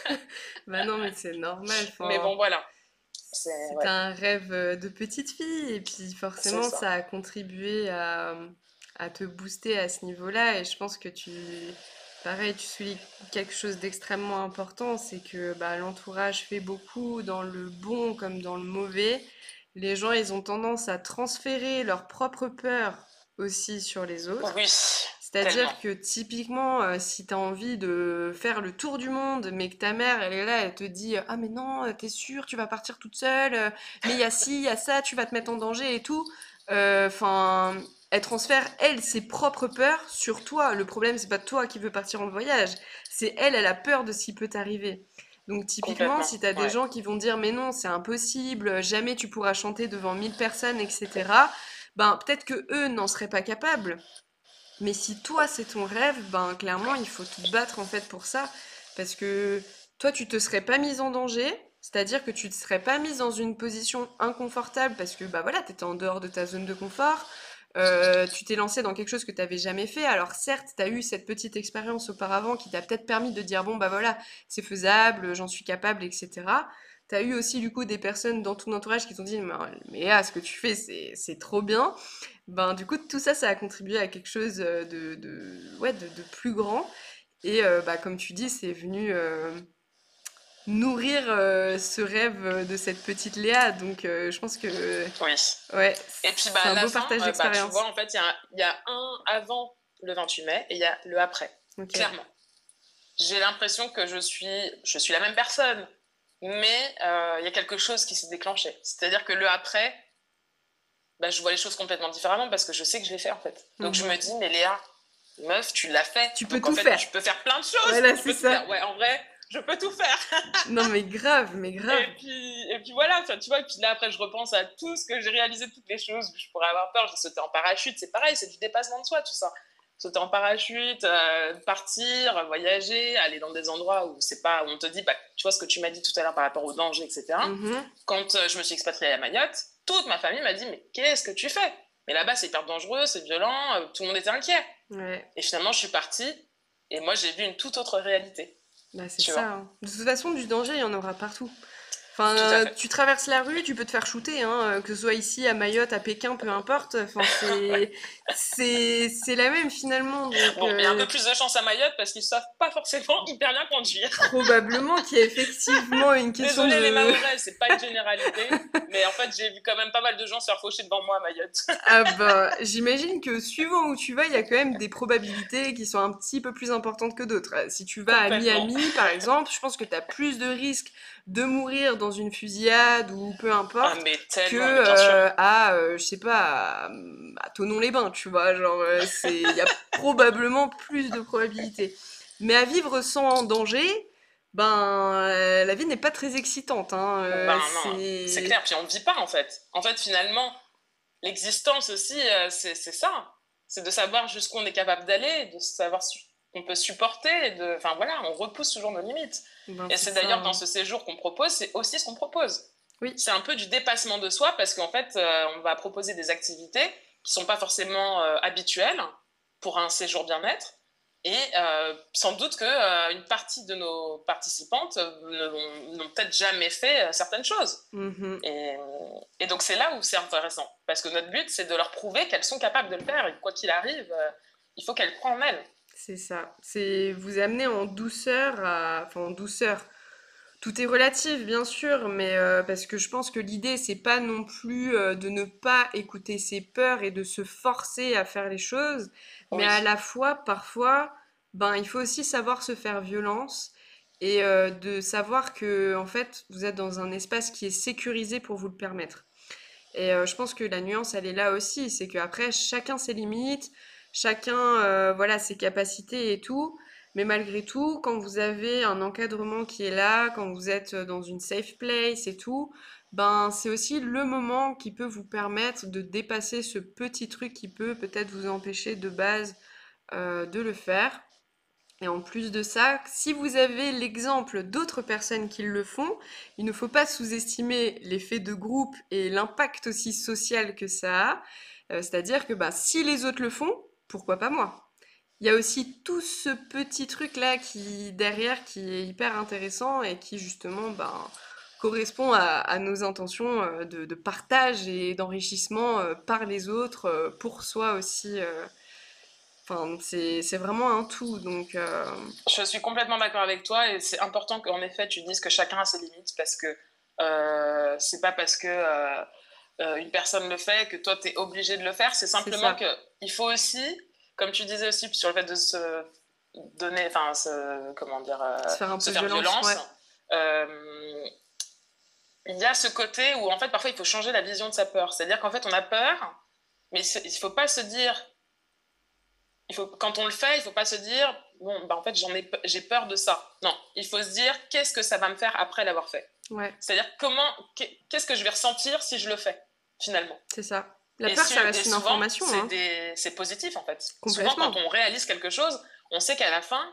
Speaker 1: Bah non, mais c'est normal.
Speaker 2: Mais bon, voilà.
Speaker 1: C'est ouais. un rêve de petite fille, et puis forcément, ça. ça a contribué à, à te booster à ce niveau-là. Et je pense que tu, pareil, tu soulignes quelque chose d'extrêmement important, c'est que bah, l'entourage fait beaucoup dans le bon comme dans le mauvais. Les gens, ils ont tendance à transférer leur propre peur aussi sur les autres.
Speaker 2: Oui.
Speaker 1: C'est-à-dire que typiquement, euh, si tu as envie de faire le tour du monde, mais que ta mère, elle est là, elle te dit « Ah mais non, t'es sûre, tu vas partir toute seule, euh, mais il y a ci, il y a ça, tu vas te mettre en danger et tout. » Enfin, euh, elle transfère, elle, ses propres peurs sur toi. Le problème, c'est pas toi qui veux partir en voyage, c'est elle, elle a peur de ce qui peut t'arriver. Donc typiquement, si tu as des ouais. gens qui vont dire « Mais non, c'est impossible, jamais tu pourras chanter devant mille personnes, et cetera » Ben peut-être que eux n'en seraient pas capables. Mais si toi, c'est ton rêve, ben clairement, il faut te battre en fait pour ça. Parce que toi, tu te serais pas mise en danger, c'est-à-dire que tu te serais pas mise dans une position inconfortable parce que bah voilà, t'étais en dehors de ta zone de confort, euh, tu t'es lancé dans quelque chose que t'avais jamais fait. Alors certes, t'as eu cette petite expérience auparavant qui t'a peut-être permis de dire bon bah voilà, c'est faisable, j'en suis capable, et cetera. T'as eu aussi du coup des personnes dans ton entourage qui t'ont dit mais, mais ah, ce que tu fais c'est, c'est trop bien. Ben, du coup, tout ça, ça a contribué à quelque chose de, de, ouais, de, de plus grand. Et euh, bah, comme tu dis, c'est venu euh, nourrir euh, ce rêve de cette petite Léa. Donc, euh, je pense que...
Speaker 2: Oui.
Speaker 1: Ouais,
Speaker 2: et puis, bah,
Speaker 1: c'est un
Speaker 2: la
Speaker 1: beau
Speaker 2: fin,
Speaker 1: partage
Speaker 2: euh,
Speaker 1: d'expérience.
Speaker 2: Bah, tu vois, en fait, il y, y a un avant le vingt-huit mai et il y a le après. Okay. Clairement. J'ai l'impression que je suis, je suis la même personne. Mais il euh, y a quelque chose qui s'est déclenché. C'est-à-dire que le après... Bah, je vois les choses complètement différemment parce que je sais que je l'ai fait en fait. Donc mm-hmm. je me dis, mais Léa, meuf, tu l'as fait.
Speaker 1: Tu peux
Speaker 2: Donc,
Speaker 1: tout
Speaker 2: en fait,
Speaker 1: faire.
Speaker 2: Tu peux faire plein de choses.
Speaker 1: Voilà,
Speaker 2: tu
Speaker 1: c'est
Speaker 2: peux
Speaker 1: ça.
Speaker 2: Faire. Ouais, en vrai, je peux tout faire.
Speaker 1: Non, mais grave, mais grave.
Speaker 2: Et puis, et puis voilà, tu vois, et puis là après, je repense à tout ce que j'ai réalisé, toutes les choses où je pourrais avoir peur. J'ai sauté en parachute, c'est pareil, c'est du dépassement de soi, tout ça. Sauter en parachute, euh, partir, voyager, aller dans des endroits où c'est pas, où on te dit, bah, tu vois ce que tu m'as dit tout à l'heure par rapport au danger, et cetera. Mm-hmm. Quand euh, je me suis expatriée à Mayotte, toute ma famille m'a dit, mais qu'est-ce que tu fais? Mais là-bas, c'est hyper dangereux, c'est violent, euh, tout le monde était inquiet.
Speaker 1: Ouais.
Speaker 2: Et finalement, je suis partie et moi, j'ai vu une toute autre réalité.
Speaker 1: Bah, c'est ça. Hein. De toute façon, du danger, il y en aura partout. Enfin, euh, tu traverses la rue, tu peux te faire shooter, hein, que ce soit ici, à Mayotte, à Pékin, peu importe. Enfin, c'est, c'est, c'est la même finalement. Donc,
Speaker 2: bon, euh... il y a un peu plus de chance à Mayotte parce qu'ils ne savent pas forcément hyper bien conduire.
Speaker 1: Probablement qu'il y a effectivement une question
Speaker 2: Désolée,
Speaker 1: de...
Speaker 2: les Mahorais, c'est pas une généralité, mais en fait, j'ai vu quand même pas mal de gens se faire faucher devant moi à Mayotte.
Speaker 1: Ah bah, j'imagine que suivant où tu vas, il y a quand même des probabilités qui sont un petit peu plus importantes que d'autres. Si tu vas à Miami, par exemple, je pense que tu as plus de risques de mourir dans dans une fusillade ou peu importe,
Speaker 2: Ah, mais
Speaker 1: que
Speaker 2: tellement, mais bien sûr.
Speaker 1: euh, à, euh, je sais pas, à, à Thonon-les-Bains, tu vois. Genre, euh, c'est, il y a probablement plus de probabilités. Mais à vivre sans danger, ben, euh, la vie n'est pas très excitante, hein. Euh,
Speaker 2: Ben non, c'est
Speaker 1: c'est,
Speaker 2: clair. Puis on ne vit pas, en fait. En fait, finalement, l'existence aussi, euh, c'est c'est ça. C'est de savoir jusqu'où on est capable d'aller, de savoir ce qu'on peut supporter. De... Enfin voilà, on repousse toujours nos limites.
Speaker 1: ben,
Speaker 2: Et
Speaker 1: c'est
Speaker 2: c'est
Speaker 1: ça,
Speaker 2: d'ailleurs dans
Speaker 1: hein.
Speaker 2: ce séjour qu'on propose, c'est aussi ce qu'on propose.
Speaker 1: Oui,
Speaker 2: C'est un peu du dépassement de soi parce qu'en fait, euh, on va proposer des activités qui ne sont pas forcément euh, habituelles pour un séjour bien-être. Et euh, sans doute qu'une euh, partie de nos participantes euh, n'ont peut-être jamais fait euh, certaines choses.
Speaker 1: mhm,
Speaker 2: Et, et donc c'est là où c'est intéressant. Parce que notre but, c'est de leur prouver qu'elles sont capables de le faire. Et quoi qu'il arrive, euh, il faut qu'elles croient en elles.
Speaker 1: c'est ça. C'est vous amener en douceur, à... enfin en douceur. Tout est relatif, bien sûr, mais euh, parce que je pense que l'idée, c'est pas non plus euh, de ne pas écouter ses peurs et de se forcer à faire les choses, mais
Speaker 2: Oui,
Speaker 1: à la fois, parfois, ben, il faut aussi savoir se faire violence et euh, de savoir que, en fait, vous êtes dans un espace qui est sécurisé pour vous le permettre. Et euh, je pense que la nuance, elle est là aussi, c'est qu'après, chacun ses limites, chacun, euh, voilà, ses capacités et tout. Mais malgré tout, quand vous avez un encadrement qui est là, quand vous êtes dans une safe place et tout, ben c'est aussi le moment qui peut vous permettre de dépasser ce petit truc qui peut peut-être vous empêcher de base euh, de le faire. Et en plus de ça, si vous avez l'exemple d'autres personnes qui le font, il ne faut pas sous-estimer l'effet de groupe et l'impact aussi social que ça a. Euh, c'est-à-dire que bah, si les autres le font, pourquoi pas moi? Il y a aussi tout ce petit truc-là qui derrière qui est hyper intéressant et qui justement ben, correspond à, à nos intentions euh, de, de partage et d'enrichissement euh, par les autres, euh, pour soi aussi. euh. Enfin, c'est, c'est vraiment un tout. Donc, euh,
Speaker 2: je suis complètement d'accord avec toi et c'est important qu'en effet tu dises que chacun a ses limites parce que euh, c'est pas parce que euh, euh, une personne le fait que toi tu es obligé de le faire, c'est
Speaker 1: c'est
Speaker 2: simplement
Speaker 1: ça.
Speaker 2: que il faut aussi, comme tu disais aussi sur le fait de se donner, enfin, se, comment dire, euh,
Speaker 1: Se faire un
Speaker 2: se
Speaker 1: peu
Speaker 2: faire
Speaker 1: violence,
Speaker 2: violence,
Speaker 1: ouais.
Speaker 2: euh, il y a ce côté où en fait parfois il faut changer la vision de sa peur. C'est-à-dire qu'en fait on a peur, mais il ne faut pas se dire, il faut, quand on le fait, il ne faut pas se dire, bon, bah en fait j'en ai, j'ai peur de ça. Non, il faut se dire, qu'est-ce que ça va me faire après l'avoir fait.
Speaker 1: Ouais,
Speaker 2: C'est-à-dire comment, qu'est-ce que je vais ressentir si je le fais finalement.
Speaker 1: c'est ça. La
Speaker 2: Et,
Speaker 1: peur,
Speaker 2: si,
Speaker 1: ça
Speaker 2: et
Speaker 1: reste une
Speaker 2: souvent
Speaker 1: information,
Speaker 2: c'est,
Speaker 1: hein.
Speaker 2: des, c'est positif en fait. Souvent quand
Speaker 1: Complètement.
Speaker 2: on réalise quelque chose, on sait qu'à la fin,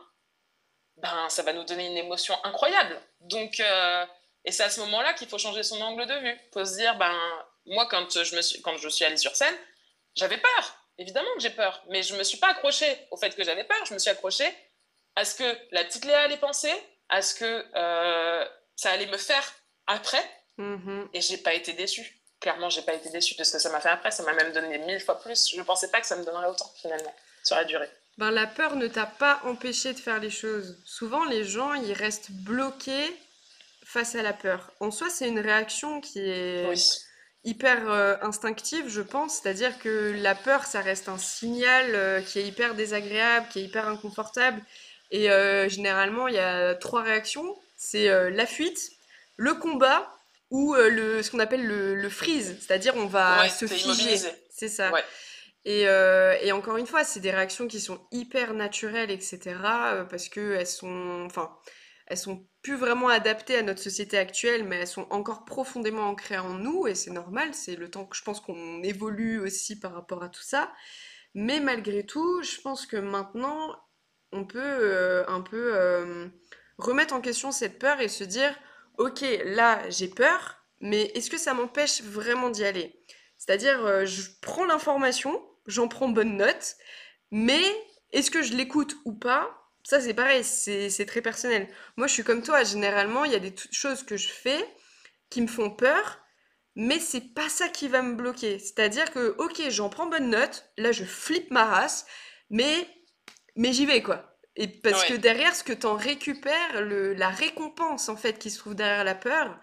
Speaker 2: ben, ça va nous donner une émotion incroyable. Donc, euh, et c'est à ce moment-là qu'il faut changer son angle de vue. Il faut se dire, ben, moi, quand je, me suis, quand je suis allée sur scène, j'avais peur. Évidemment que j'ai peur. Mais je ne me suis pas accrochée au fait que j'avais peur. Je me suis accrochée à ce que la petite Léa allait penser, à ce que euh, ça allait me faire après.
Speaker 1: Mhm.
Speaker 2: Et j'ai pas été déçue. Clairement, j'ai pas été déçue de ce que ça m'a fait après. Ça m'a même donné mille fois plus. Je ne pensais pas que ça me donnerait autant, finalement, sur la durée.
Speaker 1: Ben, la peur ne t'a pas empêché de faire les choses. Souvent, les gens, ils restent bloqués face à la peur. En soi, c'est une réaction qui
Speaker 2: Oui.
Speaker 1: est hyper euh, instinctive, je pense. C'est-à-dire que la peur, ça reste un signal euh, qui est hyper désagréable, qui est hyper inconfortable. Et euh, généralement, il y a trois réactions. C'est euh, la fuite, le combat ou euh, le, ce qu'on appelle le, le freeze. C'est-à-dire on va
Speaker 2: Ouais,
Speaker 1: se
Speaker 2: t'es
Speaker 1: figer.
Speaker 2: immobilisé.
Speaker 1: C'est ça.
Speaker 2: Ouais.
Speaker 1: Et, euh, et encore une fois, c'est des réactions qui sont hyper naturelles, et cetera euh, Parce que elles sont, enfin, elles sont plus vraiment adaptées à notre société actuelle, mais elles sont encore profondément ancrées en nous, et c'est normal. C'est le temps que je pense qu'on évolue aussi par rapport à tout ça. Mais malgré tout, je pense que maintenant, on peut euh, un peu euh, remettre en question cette peur et se dire, ok, là, j'ai peur, mais est-ce que ça m'empêche vraiment d'y aller? C'est-à-dire, euh, je prends l'information, j'en prends bonne note, mais est-ce que je l'écoute ou pas? Ça, c'est pareil, c'est c'est très personnel. Moi, je suis comme toi, généralement, il y a des t- choses que je fais qui me font peur, mais c'est pas ça qui va me bloquer. C'est-à-dire que, ok, j'en prends bonne note, là, je flippe ma race, mais, mais j'y vais, quoi. Et parce que
Speaker 2: Ouais.
Speaker 1: derrière, ce que t'en récupères, le, la récompense, en fait, qui se trouve derrière la peur,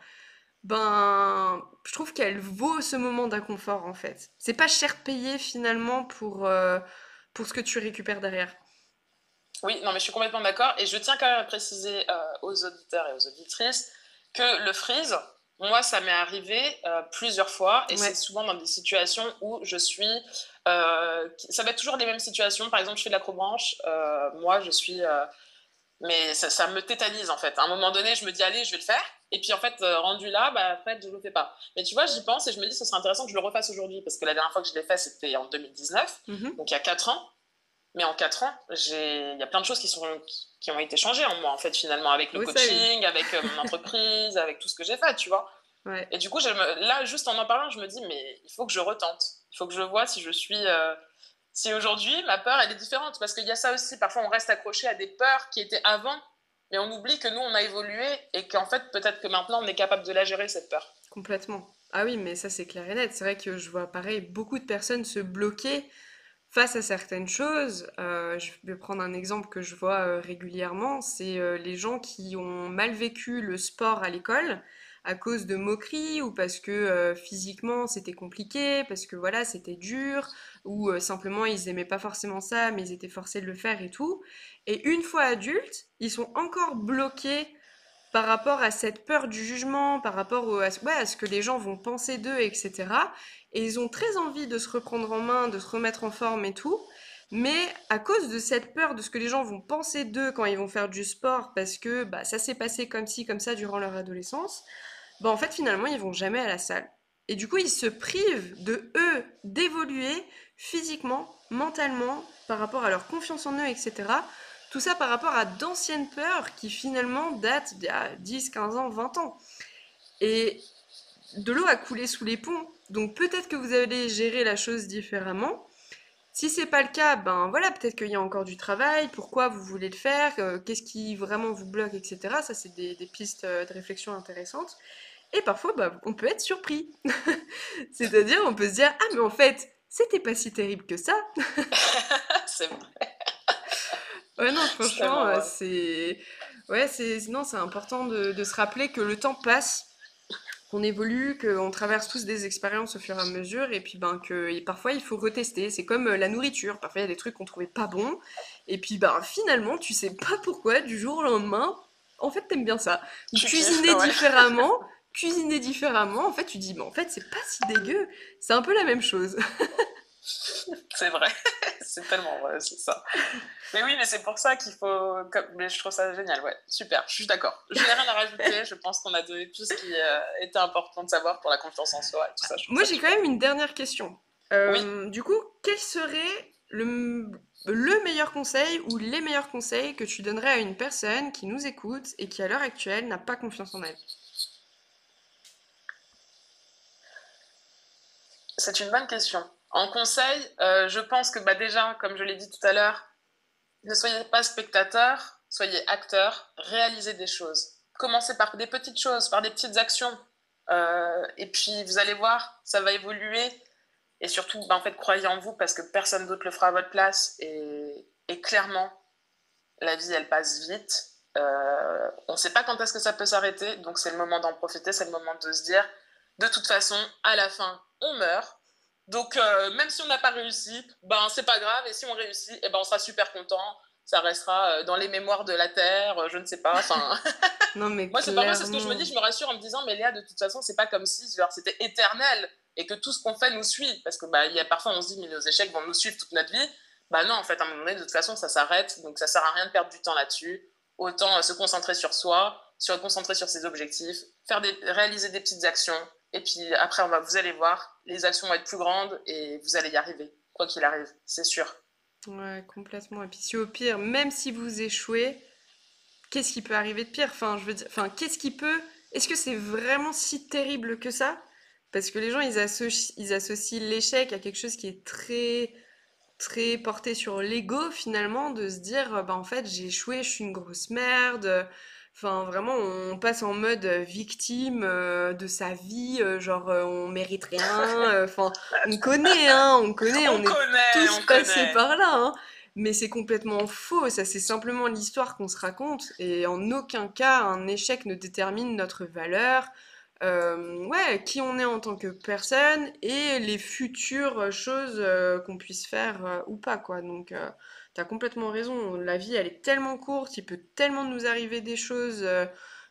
Speaker 1: ben, je trouve qu'elle vaut ce moment d'inconfort, en fait. C'est pas cher payé, finalement, pour, euh, pour ce que tu récupères derrière.
Speaker 2: Oui, non, mais je suis complètement d'accord. Et je tiens quand même à préciser euh, aux auditeurs et aux auditrices que le freeze, moi, ça m'est arrivé euh, plusieurs fois et c'est
Speaker 1: Ouais,
Speaker 2: souvent dans des situations où je suis. Euh, qui- ça va être toujours les mêmes situations. Par exemple, je fais de l'acrobranche. Euh, moi, je suis. Euh, mais ça, ça me tétanise en fait. À un moment donné, je me dis, allez, je vais le faire. Et puis en fait, euh, rendu là, bah, après, je le fais pas. Mais tu vois, j'y pense et je me dis, ce serait intéressant que je le refasse aujourd'hui parce que la dernière fois que je l'ai fait, c'était en deux mille dix-neuf,
Speaker 1: mhm.
Speaker 2: donc il y a quatre ans. Mais en quatre ans, j'ai... il y a plein de choses qui, sont... qui ont été changées en moi, en fait, finalement, avec le
Speaker 1: Oui, ça oui.
Speaker 2: coaching, avec euh, mon entreprise, avec tout ce que j'ai fait, tu vois.
Speaker 1: Ouais,
Speaker 2: Et du coup, je me- là, juste en en parlant, je me dis, mais il faut que je retente. Il faut que je vois si je suis. euh, Si aujourd'hui, ma peur, elle est différente. Parce qu'il y a ça aussi. Parfois, on reste accroché à des peurs qui étaient avant, mais on oublie que nous, on a évolué et qu'en fait, peut-être que maintenant, on est capable de la gérer, cette peur.
Speaker 1: complètement. Ah oui, mais ça c'est clair et net. C'est vrai que je vois pareil beaucoup de personnes se bloquer face à certaines choses. Euh, je vais prendre un exemple que je vois euh, régulièrement, c'est euh, les gens qui ont mal vécu le sport à l'école à cause de moqueries ou parce que euh, physiquement c'était compliqué, parce que voilà c'était dur, ou euh, simplement ils aimaient pas forcément ça mais ils étaient forcés de le faire et tout. Et une fois adultes, ils sont encore bloqués par rapport à cette peur du jugement, par rapport au- à, ce- ouais, à ce que les gens vont penser d'eux, et cetera. Et ils ont très envie de se reprendre en main, de se remettre en forme et tout. Mais à cause de cette peur de ce que les gens vont penser d'eux quand ils vont faire du sport, parce que bah, ça s'est passé comme ci, comme ça durant leur adolescence, bah, en fait finalement ils vont jamais à la salle. Et du coup ils se privent de eux d'évoluer physiquement, mentalement, par rapport à leur confiance en eux, et cetera. Tout ça par rapport à d'anciennes peurs qui finalement datent d'il y a dix, quinze ans, vingt ans. Et de l'eau a coulé sous les ponts. Donc peut-être que vous allez gérer la chose différemment. Si c'est pas le cas, ben voilà, peut-être qu'il y a encore du travail, pourquoi vous voulez le faire, euh, qu'est-ce qui vraiment vous bloque, et cetera. Ça, c'est des, des pistes euh, de réflexion intéressantes. Et parfois, bah, on peut être surpris. C'est-à-dire, on peut se dire, ah mais en fait, c'était pas si terrible que ça.
Speaker 2: c'est
Speaker 1: Ouais, non,
Speaker 2: c'est
Speaker 1: franchement,
Speaker 2: tellement
Speaker 1: euh,
Speaker 2: vrai.
Speaker 1: c'est... Ouais, c'est... Non, c'est important de, de se rappeler que le temps passe, qu'on évolue, qu'on traverse tous des expériences au fur et à mesure, et puis ben que et parfois il faut retester. C'est comme euh, la nourriture. Parfois il y a des trucs qu'on trouvait pas bons, et puis ben finalement tu sais pas pourquoi du jour au lendemain, en fait t'aimes bien ça. Ou
Speaker 2: Tu kiffes,
Speaker 1: cuisiner
Speaker 2: ouais.
Speaker 1: différemment, cuisiner différemment, en fait tu dis mais en fait c'est pas si dégueu. C'est un peu la même chose.
Speaker 2: C'est vrai. C'est tellement vrai, c'est ça. Mais oui, mais c'est pour ça qu'il faut. comme- Mais je trouve ça génial, ouais. Super, je suis d'accord. Je n'ai rien à rajouter. Je pense qu'on a donné tout ce qui euh, était important de savoir pour la confiance en soi et tout ça. Je trouve
Speaker 1: Moi
Speaker 2: ça
Speaker 1: j'ai quand
Speaker 2: super.
Speaker 1: même une dernière question.
Speaker 2: Oui,
Speaker 1: Euh, du coup, quel serait le, le meilleur conseil ou les meilleurs conseils que tu donnerais à une personne qui nous écoute et qui à l'heure actuelle n'a pas confiance en elle?
Speaker 2: c'est une bonne question. En conseil, euh, je pense que bah, déjà, comme je l'ai dit tout à l'heure, ne soyez pas spectateur, soyez acteur, réalisez des choses. Commencez par des petites choses, par des petites actions. Euh, et puis vous allez voir, ça va évoluer. Et surtout, bah, en fait, croyez en vous parce que personne d'autre le fera à votre place. Et, et clairement, la vie, elle passe vite. Euh, on ne sait pas quand est-ce que ça peut s'arrêter. Donc c'est le moment d'en profiter, c'est le moment de se dire, de toute façon, à la fin, on meurt. Donc euh, même si on n'a pas réussi, ben c'est pas grave. Et si on réussit, eh ben, on sera super content. Ça restera euh, dans les mémoires de la Terre, euh, je ne sais pas. Enfin,
Speaker 1: Non mais
Speaker 2: moi, c'est parfois c'est ce que je me dis,
Speaker 1: clairement.
Speaker 2: je me rassure en me disant, mais Léa, de toute façon, c'est pas comme si genre, c'était éternel et que tout ce qu'on fait nous suit. Parce que bah, il y a parfois, on se dit, mais nos échecs vont nous suivre toute notre vie. Bah non, en fait, à un moment donné, de toute façon, ça s'arrête. Donc ça sert à rien de perdre du temps là-dessus. Autant euh, se concentrer sur soi, se concentrer sur ses objectifs, faire des, réaliser des petites actions. Et puis après, on va, vous allez voir, les actions vont être plus grandes et vous allez y arriver, quoi qu'il arrive, c'est sûr.
Speaker 1: Ouais, complètement. Et puis si au pire, même si vous échouez, qu'est-ce qui peut arriver de pire? Enfin, je veux dire, enfin, qu'est-ce qui peut... Est-ce que c'est vraiment si terrible que ça? Parce que les gens, ils associent, ils associent l'échec à quelque chose qui est très très porté sur l'ego finalement, de se dire, euh, bah en fait j'ai échoué, je suis une grosse merde. Enfin vraiment on passe en mode euh, victime euh, de sa vie, euh, genre euh, on mérite rien. euh, Enfin on connaît, hein, on connaît,
Speaker 2: On
Speaker 1: on est
Speaker 2: connaît,
Speaker 1: tous
Speaker 2: on
Speaker 1: passés
Speaker 2: connaît.
Speaker 1: par là, hein. Mais c'est complètement faux, ça c'est simplement l'histoire qu'on se raconte et en aucun cas un échec ne détermine notre valeur, euh, ouais, qui on est en tant que personne et les futures choses euh, qu'on puisse faire euh, ou pas, quoi. Donc, euh, t'as complètement raison. La vie, elle est tellement courte, il peut tellement nous arriver des choses, euh,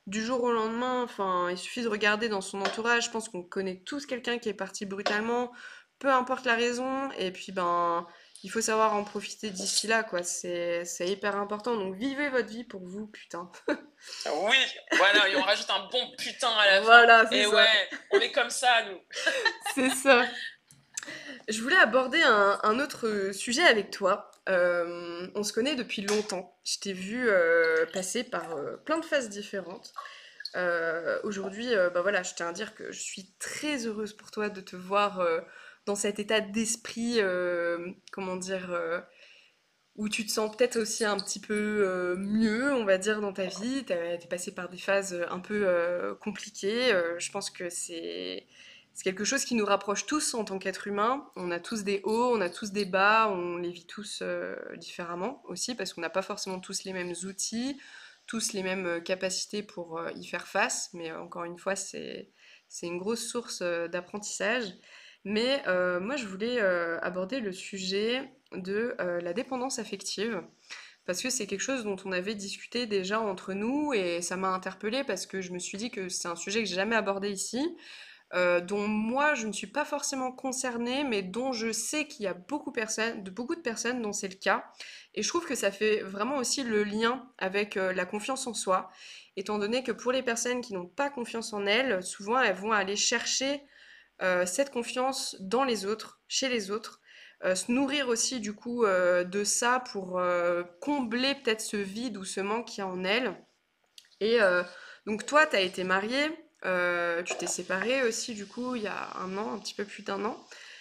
Speaker 1: du jour au lendemain, enfin, il suffit de regarder dans son entourage, je pense qu'on connaît tous quelqu'un qui est parti brutalement, peu importe la raison, et puis ben, il faut savoir en profiter d'ici là, quoi, c'est, c'est hyper important, donc vivez votre vie pour vous, putain.
Speaker 2: Oui, voilà, et on rajoute un bon putain à la fin.
Speaker 1: Voilà, c'est
Speaker 2: Et
Speaker 1: ça,
Speaker 2: ouais, on est comme ça, nous.
Speaker 1: c'est ça. Je voulais aborder un, un autre sujet avec toi. Euh, on se connaît depuis longtemps. Je t'ai vu euh, passer par euh, plein de phases différentes. Euh, aujourd'hui, euh, bah voilà, je tiens à dire que je suis très heureuse pour toi de te voir euh, dans cet état d'esprit, euh, comment dire, euh, où tu te sens peut-être aussi un petit peu euh, mieux, on va dire, dans ta vie. T'as- T'es passé par des phases un peu euh, compliquées. Euh, je pense que c'est c'est quelque chose qui nous rapproche tous en tant qu'être humain. On a tous des hauts, on a tous des bas, on les vit tous euh, différemment aussi, parce qu'on n'a pas forcément tous les mêmes outils, tous les mêmes euh, capacités pour euh, y faire face. Mais euh, encore une fois, c'est c'est une grosse source euh, d'apprentissage. Mais euh, moi, je voulais euh, aborder le sujet de euh, la dépendance affective, parce que c'est quelque chose dont on avait discuté déjà entre nous, et ça m'a interpellée parce que je me suis dit que c'est un sujet que j'ai jamais abordé ici, euh, dont moi je ne suis pas forcément concernée, mais dont je sais qu'il y a beaucoup, personne, de, beaucoup de personnes dont c'est le cas. Et je trouve que ça fait vraiment aussi le lien avec euh, la confiance en soi, étant donné que pour les personnes qui n'ont pas confiance en elles, souvent elles vont aller chercher euh, cette confiance dans les autres, chez les autres, euh, se nourrir aussi du coup euh, de ça pour euh, combler peut-être ce vide ou ce manque qu'il y a en elles. Et euh, donc toi, tu as été mariée, euh, tu t'es séparée aussi du coup il y a un an, un petit peu plus d'un an.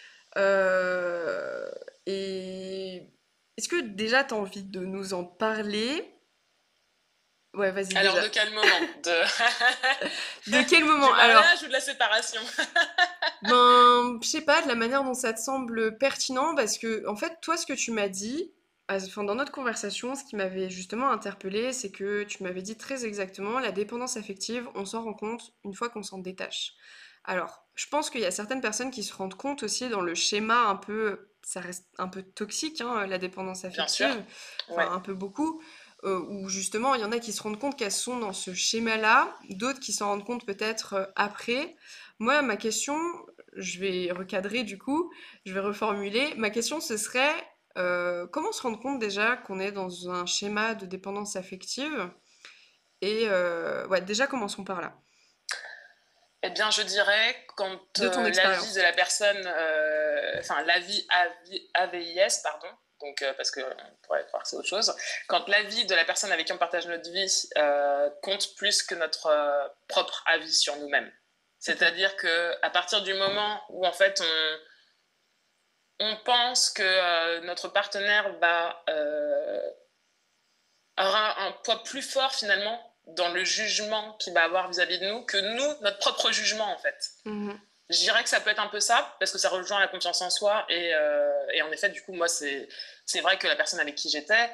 Speaker 1: Euh, et est-ce que déjà tu as envie de nous en parler? Ouais, vas-y
Speaker 2: Alors,
Speaker 1: déjà.
Speaker 2: de quel moment? De...
Speaker 1: De quel moment?
Speaker 2: Du
Speaker 1: Alors,
Speaker 2: mariage ou de la séparation?
Speaker 1: ben, je sais pas, de la manière dont ça te semble pertinent, parce que, en fait, toi, ce que tu m'as dit, à- enfin, dans notre conversation, ce qui m'avait justement interpellée, c'est que tu m'avais dit très exactement, la dépendance affective, on s'en rend compte une fois qu'on s'en détache. Alors, je pense qu'il y a certaines personnes qui se rendent compte aussi dans le schéma un peu, ça reste un peu toxique, hein, la dépendance
Speaker 2: Bien sûr.
Speaker 1: affective, enfin,
Speaker 2: Ouais.
Speaker 1: un peu beaucoup, euh, où justement, il y en a qui se rendent compte qu'elles sont dans ce schéma-là, d'autres qui s'en rendent compte peut-être euh, après. Moi, ma question, je vais recadrer du coup, je vais reformuler. Ma question, ce serait euh, comment se rendre compte déjà qu'on est dans un schéma de dépendance affective? Et euh, ouais, déjà commençons par là,
Speaker 2: Eh bien, je dirais quand
Speaker 1: de ton
Speaker 2: euh, l'avis de
Speaker 1: expérience.
Speaker 2: la personne, euh, enfin l'avis A V I S, pardon, donc euh, parce qu'on pourrait croire que c'est autre chose, quand l'avis de la personne avec qui on partage notre vie euh, compte plus que notre euh, propre avis sur nous-mêmes.
Speaker 1: Ok.
Speaker 2: C'est-à-dire que à partir du moment où en fait on, on pense que euh, notre partenaire va euh, aura un poids plus fort finalement dans le jugement qu'il va avoir vis-à-vis de nous que nous, notre propre jugement en fait.
Speaker 1: Mhm.
Speaker 2: Je dirais que ça peut être un peu ça, parce que ça rejoint la confiance en soi. Et, euh, et en effet, du coup, moi, c'est, c'est vrai que la personne avec qui j'étais,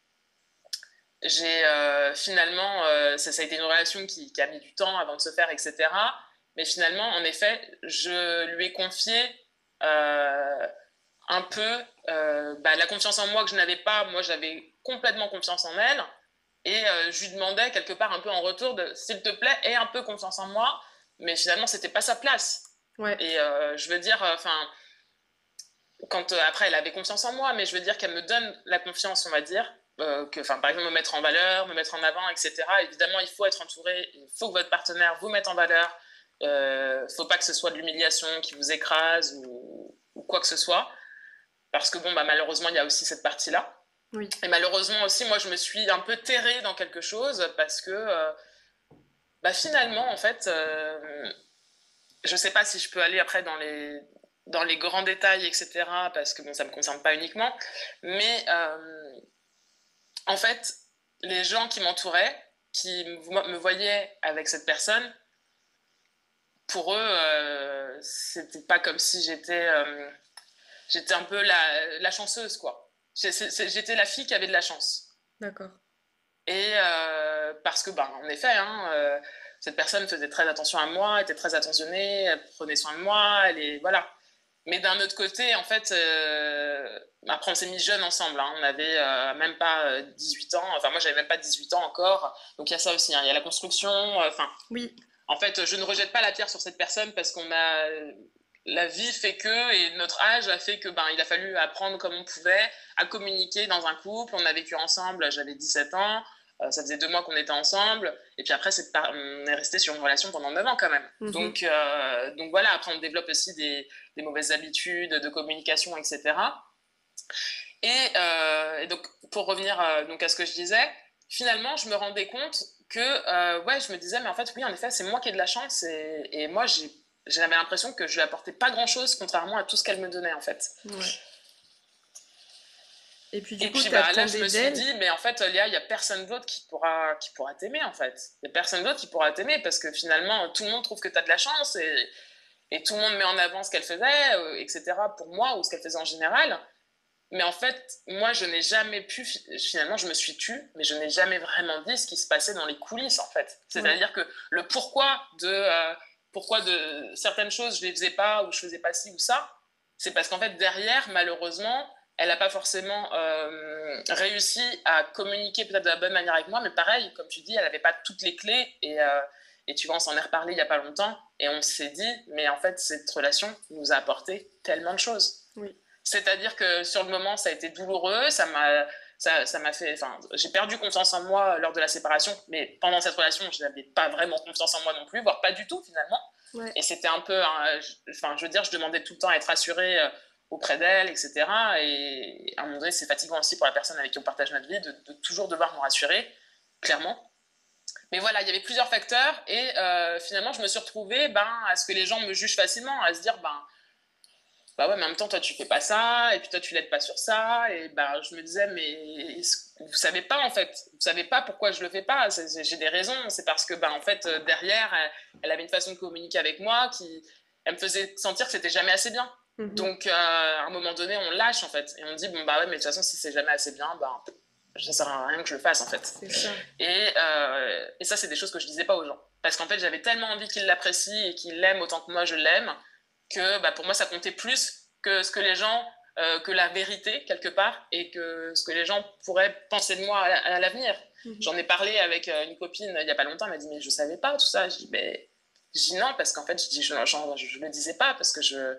Speaker 2: j'ai euh, finalement, euh, ça, ça a été une relation qui, qui a mis du temps avant de se faire, et cetera. Mais finalement, en effet, je lui ai confié euh, un peu euh, bah, la confiance en moi que je n'avais pas. Moi, j'avais complètement confiance en elle. Et euh, je lui demandais quelque part un peu en retour de s'il te plaît, aie un peu confiance en moi. Mais finalement, c'était pas sa place.
Speaker 1: Ouais.
Speaker 2: Et euh, je veux dire, enfin, quand euh, après elle avait confiance en moi, mais je veux dire qu'elle me donne la confiance, on va dire, euh, que, enfin, par exemple, me mettre en valeur, me mettre en avant, et cetera. Évidemment, il faut être entouré, il faut que votre partenaire vous mette en valeur. Il euh, ne faut pas que ce soit de l'humiliation qui vous écrase ou, ou quoi que ce soit, parce que bon, bah, malheureusement, il y a aussi cette partie-là.
Speaker 1: Oui.
Speaker 2: Et malheureusement aussi, moi, je me suis un peu terrée dans quelque chose parce que, euh, bah, finalement, en fait, euh, je sais pas si je peux aller après dans les, dans les grands détails, et cetera, parce que bon, ça ne me concerne pas uniquement. Mais euh, en fait, les gens qui m'entouraient, qui me voyaient avec cette personne, pour eux, euh, c'était pas comme si j'étais euh, j'étais un peu la, la chanceuse, quoi. J'étais la fille qui avait de la chance.
Speaker 1: D'accord.
Speaker 2: Et euh, parce que, ben, en effet, hein, euh, cette personne faisait très attention à moi, était très attentionnée, elle prenait soin de moi, elle est, voilà. Mais d'un autre côté, en fait, euh, après, on s'est mis jeunes ensemble. Hein. On avait euh, même pas dix-huit ans. Enfin, moi, j'avais même pas dix-huit ans encore. Donc, il y a ça aussi. Hein. Il y a la construction. Enfin, euh,
Speaker 1: oui.
Speaker 2: En fait, je ne rejette pas la pierre sur cette personne parce qu'on a. La vie fait que, et notre âge a fait que, ben, il a fallu apprendre comme on pouvait, à communiquer dans un couple. On a vécu ensemble, j'avais dix-sept ans. Euh, ça faisait deux mois qu'on était ensemble. Et puis après, c'est par... on est resté sur une relation pendant neuf ans quand même. Mm-hmm. Donc, euh, donc voilà, après, on développe aussi des, des mauvaises habitudes de communication, et cetera. Et, euh, et donc, pour revenir euh, donc à ce que je disais, finalement, je me rendais compte que, euh, ouais, je me disais, mais en fait, oui, en effet, c'est moi qui ai de la chance. Et, et moi, j'ai, j'avais l'impression que je lui apportais pas grand-chose, contrairement à tout ce qu'elle me donnait, en fait. Ouais.
Speaker 1: Et puis, du
Speaker 2: et
Speaker 1: coup,
Speaker 2: puis bah, là, je me suis dit, mais en fait, Léa, il n'y a personne d'autre qui pourra, qui pourra t'aimer, en fait. Il n'y a personne d'autre qui pourra t'aimer parce que finalement, tout le monde trouve que tu as de la chance et, et tout le monde met en avant ce qu'elle faisait, euh, et cetera, pour moi, ou ce qu'elle faisait en général. Mais en fait, moi, je n'ai jamais pu, finalement, je me suis tue, mais je n'ai jamais vraiment dit ce qui se passait dans les coulisses, en fait. C'est-à-dire ouais. que le pourquoi de, euh, pourquoi de certaines choses, je ne les faisais pas, ou je ne faisais pas ci ou ça, c'est parce qu'en fait, derrière, malheureusement, elle n'a pas forcément euh, réussi à communiquer peut-être de la bonne manière avec moi, mais pareil, comme tu dis, elle n'avait pas toutes les clés, et, euh, et tu vois, on s'en est reparlé il n'y a pas longtemps, et on s'est dit, mais en fait, cette relation nous a apporté tellement de choses.
Speaker 1: Oui.
Speaker 2: C'est-à-dire que sur le moment, ça a été douloureux, ça m'a, ça, ça m'a fait, enfin, j'ai perdu confiance en moi lors de la séparation, mais pendant cette relation, je n'avais pas vraiment confiance en moi non plus, voire pas du tout finalement. Ouais. Et c'était un peu, hein, je, enfin, je veux dire, je demandais tout le temps à être rassurée euh, auprès d'elle, et cetera. Et à un moment donné, c'est fatigant aussi pour la personne avec qui on partage notre vie de, de toujours devoir nous rassurer, clairement. Mais voilà, il y avait plusieurs facteurs et euh, finalement, je me suis retrouvée ben, à ce que les gens me jugent facilement, à se dire, ben, bah ouais, mais en même temps, toi, tu fais pas ça, et puis toi, tu l'aides pas sur ça, et bah, je me disais, mais vous savez pas, en fait, vous savez pas pourquoi je le fais pas, c'est, c'est, j'ai des raisons, c'est parce que, bah, en fait, derrière, elle, elle avait une façon de communiquer avec moi qui, elle me faisait sentir que c'était jamais assez bien. Mm-hmm. Donc, euh, à un moment donné, on lâche, en fait, et on dit, bon, bah ouais, mais de toute façon, si c'est jamais assez bien, bah, ça sert à rien que je le fasse, en fait.
Speaker 1: C'est ça.
Speaker 2: Et, euh, et ça, c'est des choses que je disais pas aux gens. Parce qu'en fait, j'avais tellement envie qu'ils l'apprécient et qu'ils l'aiment autant que moi, je l'aime, que bah, pour moi ça comptait plus que ce que les gens, euh, que la vérité quelque part, et que ce que les gens pourraient penser de moi à, à l'avenir. Mm-hmm. J'en ai parlé avec euh, une copine il y a pas longtemps, elle m'a dit mais je savais pas tout ça. Je dis mais je dis non parce qu'en fait je dis je, je, je, je le disais pas parce que je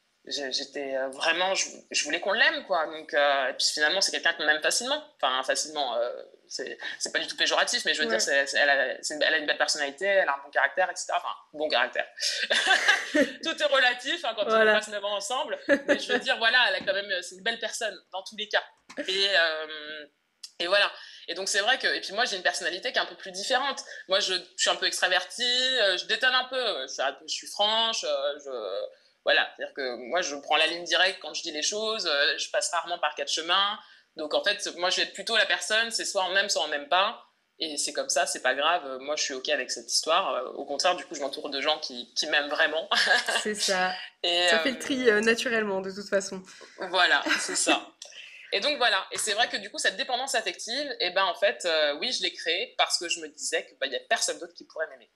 Speaker 2: j'étais vraiment, je, je voulais qu'on l'aime, quoi. Donc, euh, et puis finalement, c'est quelqu'un qu'on aime facilement. Enfin, facilement, euh, c'est, c'est pas du tout péjoratif, mais je veux ouais. dire, c'est, c'est, elle, a, c'est une, elle a une belle personnalité, elle a un bon caractère, et cetera. Enfin, bon caractère. Tout est relatif hein, quand voilà. on passe neuf ans ensemble. Mais je veux dire, voilà, elle a quand même, c'est une belle personne dans tous les cas. Et, euh, et voilà. Et donc, c'est vrai que, et puis moi, j'ai une personnalité qui est un peu plus différente. Moi, je, je suis un peu extravertie, je détonne un peu, je suis, un peu, je suis franche, je. Voilà, c'est-à-dire que moi, je prends la ligne directe quand je dis les choses, euh, je passe rarement par quatre chemins. Donc, en fait, moi, je vais être plutôt la personne, c'est soit on aime, soit on n'aime pas. Et c'est comme ça, c'est pas grave. Moi, je suis OK avec cette histoire. Au contraire, du coup, je m'entoure de gens qui, qui m'aiment vraiment.
Speaker 1: C'est ça. Et, ça euh, fait le tri euh, naturellement, de toute façon.
Speaker 2: Voilà, c'est ça. Et donc, voilà. Et c'est vrai que, du coup, cette dépendance affective, eh ben, en fait, euh, oui, je l'ai créée parce que je me disais qu'il bah, n'y a personne d'autre qui pourrait m'aimer.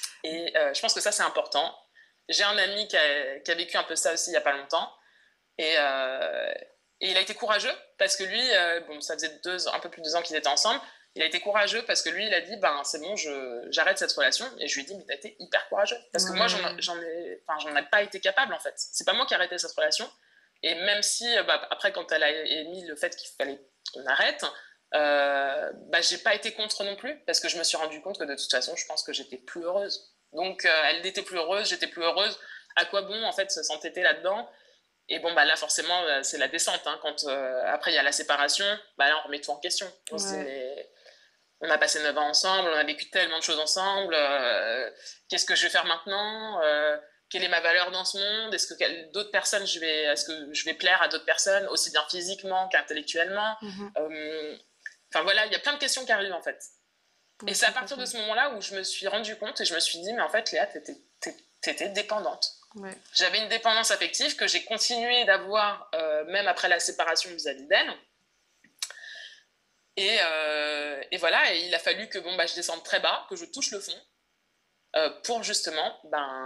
Speaker 2: Et euh, je pense que ça, c'est important. J'ai un ami qui a, qui a vécu un peu ça aussi il n'y a pas longtemps. Et, euh, et il a été courageux parce que lui, euh, bon, ça faisait deux, un peu plus de deux ans qu'ils étaient ensemble. Il a été courageux parce que lui, il a dit, ben, c'est bon, je, j'arrête cette relation. Et je lui ai dit, mais t'as été hyper courageux. Parce que ouais. moi, j'en, j'en, ai, enfin, j'en ai pas été capable, en fait. C'est pas moi qui ai arrêté cette relation. Et même si, bah, après, quand elle a émis le fait qu'il fallait qu'on arrête, euh, bah, j'ai pas été contre non plus parce que je me suis rendu compte que de toute façon, je pense que j'étais plus heureuse. Donc, euh, elle était plus heureuse, j'étais plus heureuse. À quoi bon, en fait, s'entêter là-dedans? Et bon, bah là, forcément, c'est la descente. Hein. Quand, euh, après, il y a la séparation, bah là, on remet tout en question. On ouais. se dit, mais on a passé neuf ans ensemble, on a vécu tellement de choses ensemble. Euh, qu'est-ce que je vais faire maintenant? euh, Quelle est ma valeur dans ce monde? Est-ce que quelle, d'autres personnes, je vais, est-ce que je vais plaire à d'autres personnes, aussi bien physiquement qu'intellectuellement? mm-hmm. euh, Enfin, voilà, il y a plein de questions qui arrivent, en fait. Et c'est à partir de ce moment-là où je me suis rendu compte et je me suis dit, mais en fait, Léa, t'étais, t'étais dépendante.
Speaker 1: Ouais.
Speaker 2: J'avais une dépendance affective que j'ai continué d'avoir euh, même après la séparation vis-à-vis d'elle. Et, euh, et voilà, et il a fallu que bon, bah, je descende très bas, que je touche le fond, euh, pour justement ben,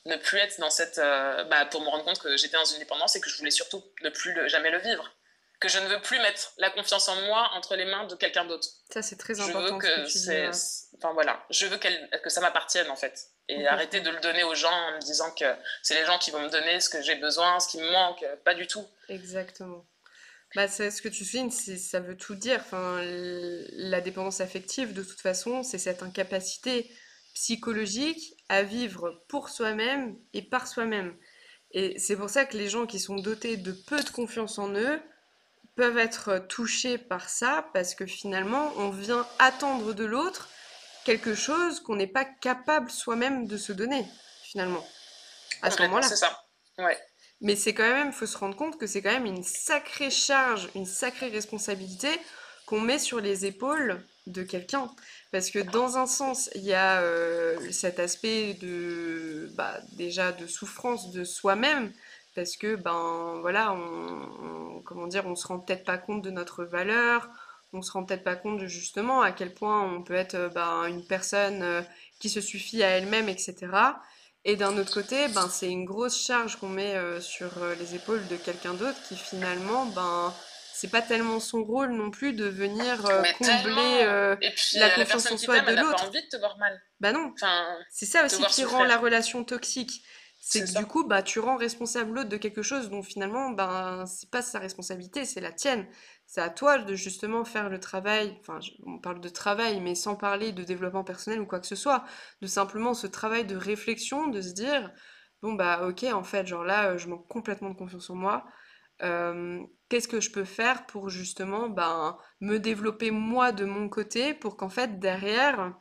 Speaker 2: ne plus être dans cette... Euh, bah, pour me rendre compte que j'étais dans une dépendance et que je voulais surtout ne plus le, jamais le vivre. Que je ne veux plus mettre la confiance en moi entre les mains de quelqu'un d'autre.
Speaker 1: Ça, c'est très
Speaker 2: je
Speaker 1: important
Speaker 2: veux que,
Speaker 1: ce que tu
Speaker 2: c'est,
Speaker 1: dis.
Speaker 2: c'est, enfin voilà, je veux que ça m'appartienne en fait. Et arrêter de le donner aux gens en me disant que c'est les gens qui vont me donner ce que j'ai besoin, ce qui me manque, pas du tout.
Speaker 1: Exactement. Bah, c'est ce que tu soulignes, c'est, ça veut tout dire. Enfin, l- la dépendance affective, de toute façon, c'est cette incapacité psychologique à vivre pour soi-même et par soi-même. Et c'est pour ça que les gens qui sont dotés de peu de confiance en eux peuvent être touchés par ça, parce que finalement, on vient attendre de l'autre quelque chose qu'on n'est pas capable soi-même de se donner, finalement, à ce
Speaker 2: Complètement,
Speaker 1: moment-là.
Speaker 2: c'est ça. Ouais.
Speaker 1: Mais c'est quand même, il faut se rendre compte que c'est quand même une sacrée charge, une sacrée responsabilité qu'on met sur les épaules de quelqu'un. Parce que dans un sens, il y a euh, cet aspect de, bah, déjà de souffrance de soi-même, parce que ben voilà, on, on- comment dire, on se rend peut-être pas compte de notre valeur, on se rend peut-être pas compte de justement à quel point on peut être euh, ben, une personne euh, qui se suffit à elle-même, et cetera. Et d'un autre côté, ben, c'est une grosse charge qu'on met euh, sur euh, les épaules de quelqu'un d'autre qui finalement, ben, c'est pas tellement son rôle non plus de venir euh,
Speaker 2: Mais
Speaker 1: combler
Speaker 2: tellement.
Speaker 1: euh,
Speaker 2: Et puis
Speaker 1: la
Speaker 2: euh, la
Speaker 1: confiance
Speaker 2: personne
Speaker 1: en
Speaker 2: qui
Speaker 1: soi
Speaker 2: t'aime,
Speaker 1: de
Speaker 2: elle n'a pas
Speaker 1: l'autre.
Speaker 2: envie de te voir mal.
Speaker 1: Bah non,
Speaker 2: Enfin,
Speaker 1: c'est ça
Speaker 2: te
Speaker 1: aussi
Speaker 2: voir
Speaker 1: qui rend la
Speaker 2: souffrir.
Speaker 1: relation toxique. C'est
Speaker 2: C'est
Speaker 1: que du
Speaker 2: ça.
Speaker 1: coup, bah, tu rends responsable l'autre de quelque chose dont finalement, ben, c'est pas sa responsabilité, c'est la tienne. C'est à toi de justement faire le travail, enfin, je- on parle de travail, mais sans parler de développement personnel ou quoi que ce soit, de simplement ce travail de réflexion, de se dire, bon, bah, ok, en fait, genre là, euh, je manque complètement de confiance en moi. Euh, qu'est-ce que je peux faire pour justement, ben, me développer moi de mon côté pour qu'en fait, derrière,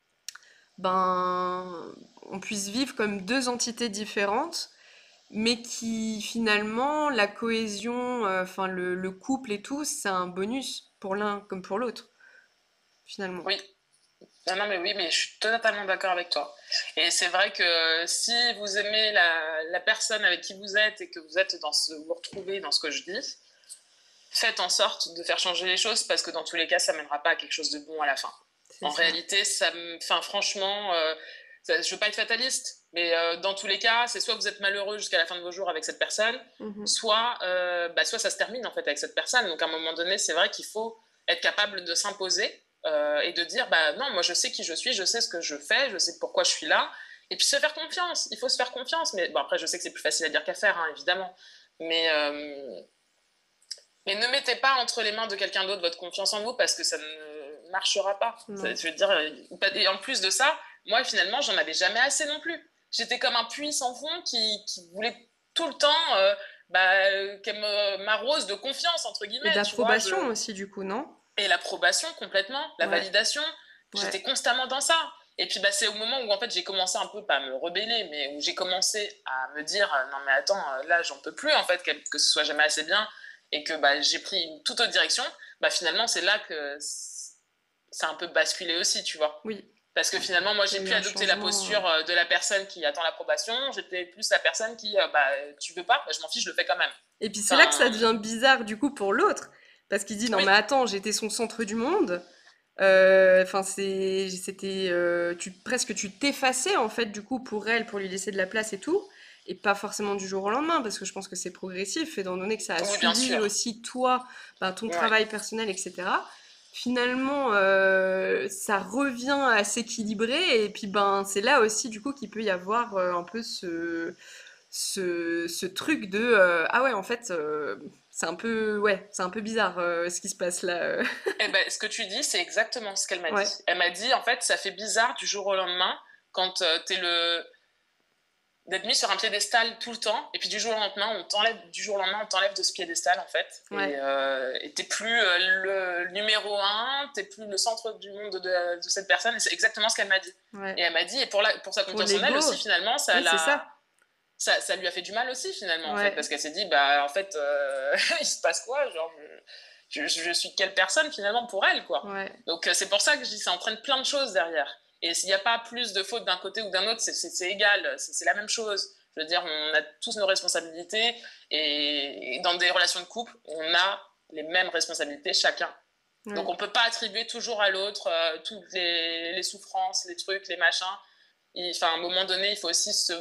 Speaker 1: ben, on puisse vivre comme deux entités différentes, mais qui finalement, la cohésion, euh, enfin le, le couple et tout, c'est un bonus pour l'un comme pour l'autre, finalement.
Speaker 2: Oui. Non, non, mais oui, mais je suis totalement d'accord avec toi. Et c'est vrai que si vous aimez la, la personne avec qui vous êtes et que vous êtes dans ce, vous vous retrouvez dans ce que je dis, faites en sorte de faire changer les choses parce que dans tous les cas, ça mènera pas à quelque chose de bon à la fin.
Speaker 1: C'est
Speaker 2: En
Speaker 1: ça.
Speaker 2: réalité, ça me, enfin, franchement, euh, ça, je veux pas être fataliste, mais euh, dans tous les cas, c'est soit vous êtes malheureux jusqu'à la fin de vos jours avec cette personne,
Speaker 1: Mhm.
Speaker 2: soit, euh, bah, soit ça se termine en fait avec cette personne. Donc à un moment donné, c'est vrai qu'il faut être capable de s'imposer euh, et de dire, bah non, moi je sais qui je suis, je sais ce que je fais, je sais pourquoi je suis là, et puis se faire confiance. Il faut se faire confiance. Mais bon, après, je sais que c'est plus facile à dire qu'à faire, hein, évidemment. Mais euh, mais ne mettez pas entre les mains de quelqu'un d'autre votre confiance en vous parce que ça ne marchera pas. Ça,
Speaker 1: Non.
Speaker 2: je veux dire, et en plus de ça, moi finalement, j'en avais jamais assez non plus. J'étais comme un puits sans fond qui, qui voulait tout le temps euh, bah, qu'elle m'arrose de confiance, entre
Speaker 1: Et
Speaker 2: guillemets, tu vois. Je...
Speaker 1: d'approbation aussi, du coup, non?
Speaker 2: Et l'approbation complètement, la
Speaker 1: Ouais,
Speaker 2: validation,
Speaker 1: ouais.
Speaker 2: j'étais constamment dans ça. Et puis bah, c'est au moment où en fait j'ai commencé un peu, pas à me rebeller, mais où j'ai commencé à me dire non mais attends, là j'en peux plus en fait, que, que ce soit jamais assez bien, et que bah, j'ai pris une toute autre direction, bah finalement c'est là que ça a un peu basculé aussi, tu vois.
Speaker 1: Oui,
Speaker 2: Parce que finalement, moi,
Speaker 1: il y
Speaker 2: j'ai
Speaker 1: a eu
Speaker 2: pu
Speaker 1: un
Speaker 2: adopter la
Speaker 1: changement. euh.
Speaker 2: posture euh, de la personne qui attend l'approbation. J'étais plus la personne qui, euh, bah, tu veux pas, bah, je m'en fiche, je le fais quand même.
Speaker 1: Et puis c'est là que ça
Speaker 2: Enfin,
Speaker 1: devient bizarre, du coup, pour l'autre. Parce qu'il dit, non
Speaker 2: oui,
Speaker 1: mais attends, j'étais son centre du monde. Euh, Enfin, c'est, c'était, euh, tu presque tu t'effaçais en fait du coup pour elle, pour lui laisser de la place et tout, et pas forcément du jour au lendemain, parce que je pense que c'est progressif, étant donné que ça a
Speaker 2: oui, bien
Speaker 1: suivi
Speaker 2: sûr.
Speaker 1: aussi toi, ben, ton
Speaker 2: Ouais.
Speaker 1: travail personnel, et cetera. Finalement, euh, ça revient à s'équilibrer, et puis ben c'est là aussi du coup qu'il peut y avoir euh, un peu ce ce, ce truc de euh, ah ouais en fait euh, c'est un peu ouais c'est un peu bizarre euh, ce qui se passe là. euh.
Speaker 2: Et ben, ce que tu dis, c'est exactement ce qu'elle m'a
Speaker 1: Ouais,
Speaker 2: dit. Elle m'a dit, en fait, ça fait bizarre du jour au lendemain quand euh, t'es le d'être mis sur un piédestal tout le temps, et puis du jour au lendemain, on t'enlève, du jour au lendemain, on t'enlève de ce piédestal, en fait, et
Speaker 1: ouais.
Speaker 2: euh, et t'es plus euh, le numéro un, t'es plus le centre du monde de, de, de cette personne, et c'est exactement ce qu'elle m'a dit.
Speaker 1: Ouais.
Speaker 2: Et elle m'a dit, et pour, la, pour sa
Speaker 1: Pour
Speaker 2: confiance en elle
Speaker 1: l'ego,
Speaker 2: aussi, finalement, ça
Speaker 1: oui, c'est
Speaker 2: l'a...
Speaker 1: ça.
Speaker 2: Ça, ça lui a fait du mal aussi, finalement, en fait,
Speaker 1: Ouais,
Speaker 2: parce qu'elle s'est dit, bah, en fait, euh, il se passe quoi? Genre, je, je, je suis quelle personne, finalement, pour elle, quoi.
Speaker 1: ouais,
Speaker 2: Donc, euh, c'est pour ça que je dis, ça entraîne plein de choses derrière. Et s'il n'y a pas plus de fautes d'un côté ou d'un autre, c'est, c'est, c'est égal, c'est, c'est la même chose. Je veux dire, on a tous nos responsabilités, et, et dans des relations de couple, on a les mêmes responsabilités chacun. Donc,
Speaker 1: ouais.
Speaker 2: on ne peut pas attribuer toujours à l'autre euh, toutes les, les souffrances, les trucs, les machins. Il, enfin, à un moment donné, il faut aussi se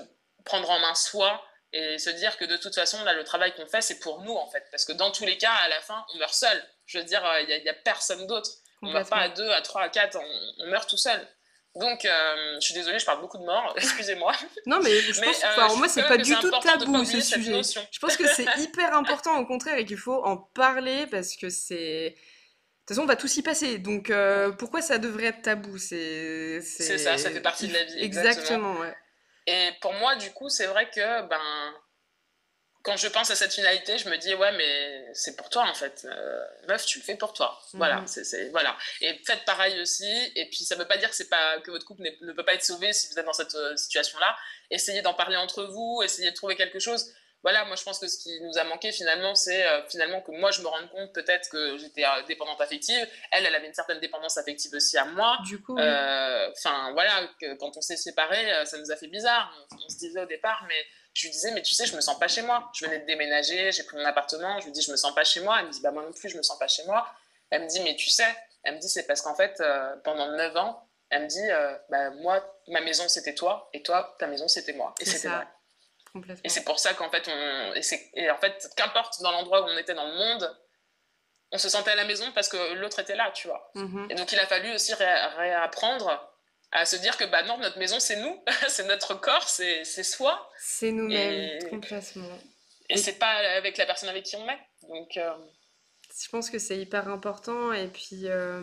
Speaker 2: prendre en main soi et se dire que de toute façon, là, le travail qu'on fait, c'est pour nous, en fait. Parce que dans tous les cas, à la fin, on meurt seul. Je veux dire, il n'y a, a personne d'autre. On meurt pas à deux, à trois, à quatre, on, on meurt tout seul. Donc, euh, je suis désolée, je parle beaucoup de mort, excusez-moi.
Speaker 1: Non, mais je pense
Speaker 2: mais,
Speaker 1: que
Speaker 2: euh,
Speaker 1: moi, c'est pas du tout tabou, ce sujet.
Speaker 2: Notion.
Speaker 1: Je pense que c'est hyper important, au contraire, et qu'il faut en parler parce que c'est... De toute façon, on va tous y passer, donc euh, pourquoi ça devrait être tabou? C'est
Speaker 2: c'est... ça, ça fait partie de la vie.
Speaker 1: Exactement,
Speaker 2: exactement.
Speaker 1: Ouais.
Speaker 2: Et pour moi, du coup, c'est vrai que ben, quand je pense à cette finalité, je me dis, ouais, mais c'est pour toi, en fait. Euh, meuf, tu le fais pour toi. Mm-hmm. Voilà, c'est, c'est, voilà. Et faites pareil aussi. Et puis, ça ne veut pas dire que, c'est pas, que votre couple ne peut pas être sauvé si vous êtes dans cette euh, situation-là. Essayez d'en parler entre vous, essayez de trouver quelque chose. Voilà, moi, je pense que ce qui nous a manqué, finalement, c'est euh, finalement que moi, je me rende compte peut-être que j'étais euh, dépendante affective. Elle, elle avait une certaine dépendance affective aussi à moi.
Speaker 1: Du coup,
Speaker 2: enfin, oui. euh, voilà, que, quand on s'est séparés, ça nous a fait bizarre. On, on se disait au départ, mais... Je lui disais, mais tu sais, je me sens pas chez moi. Je venais de déménager, j'ai pris mon appartement. Je lui dis, je me sens pas chez moi. Elle me dit, bah moi non plus, je me sens pas chez moi. Elle me dit, mais tu sais, elle me dit, c'est parce qu'en fait, euh, pendant neuf ans, elle me dit, euh, bah moi, ma maison, c'était toi, et toi, ta maison, c'était moi. Et
Speaker 1: c'est
Speaker 2: c'était
Speaker 1: ça.
Speaker 2: vrai.
Speaker 1: Complètement.
Speaker 2: Et c'est pour ça qu'en fait, on... et, c'est... et en fait, qu'importe dans l'endroit où on était dans le monde, on se sentait à la maison parce que l'autre était là, tu vois. Mm-hmm. Et donc, il a fallu aussi ré... réapprendre à se dire que bah non, notre maison, c'est nous, c'est notre corps, c'est, c'est soi.
Speaker 1: C'est nous-mêmes, et... complètement.
Speaker 2: Et, et c'est pas avec la personne avec qui on est. Donc, euh...
Speaker 1: je pense que c'est hyper important. Et puis, euh,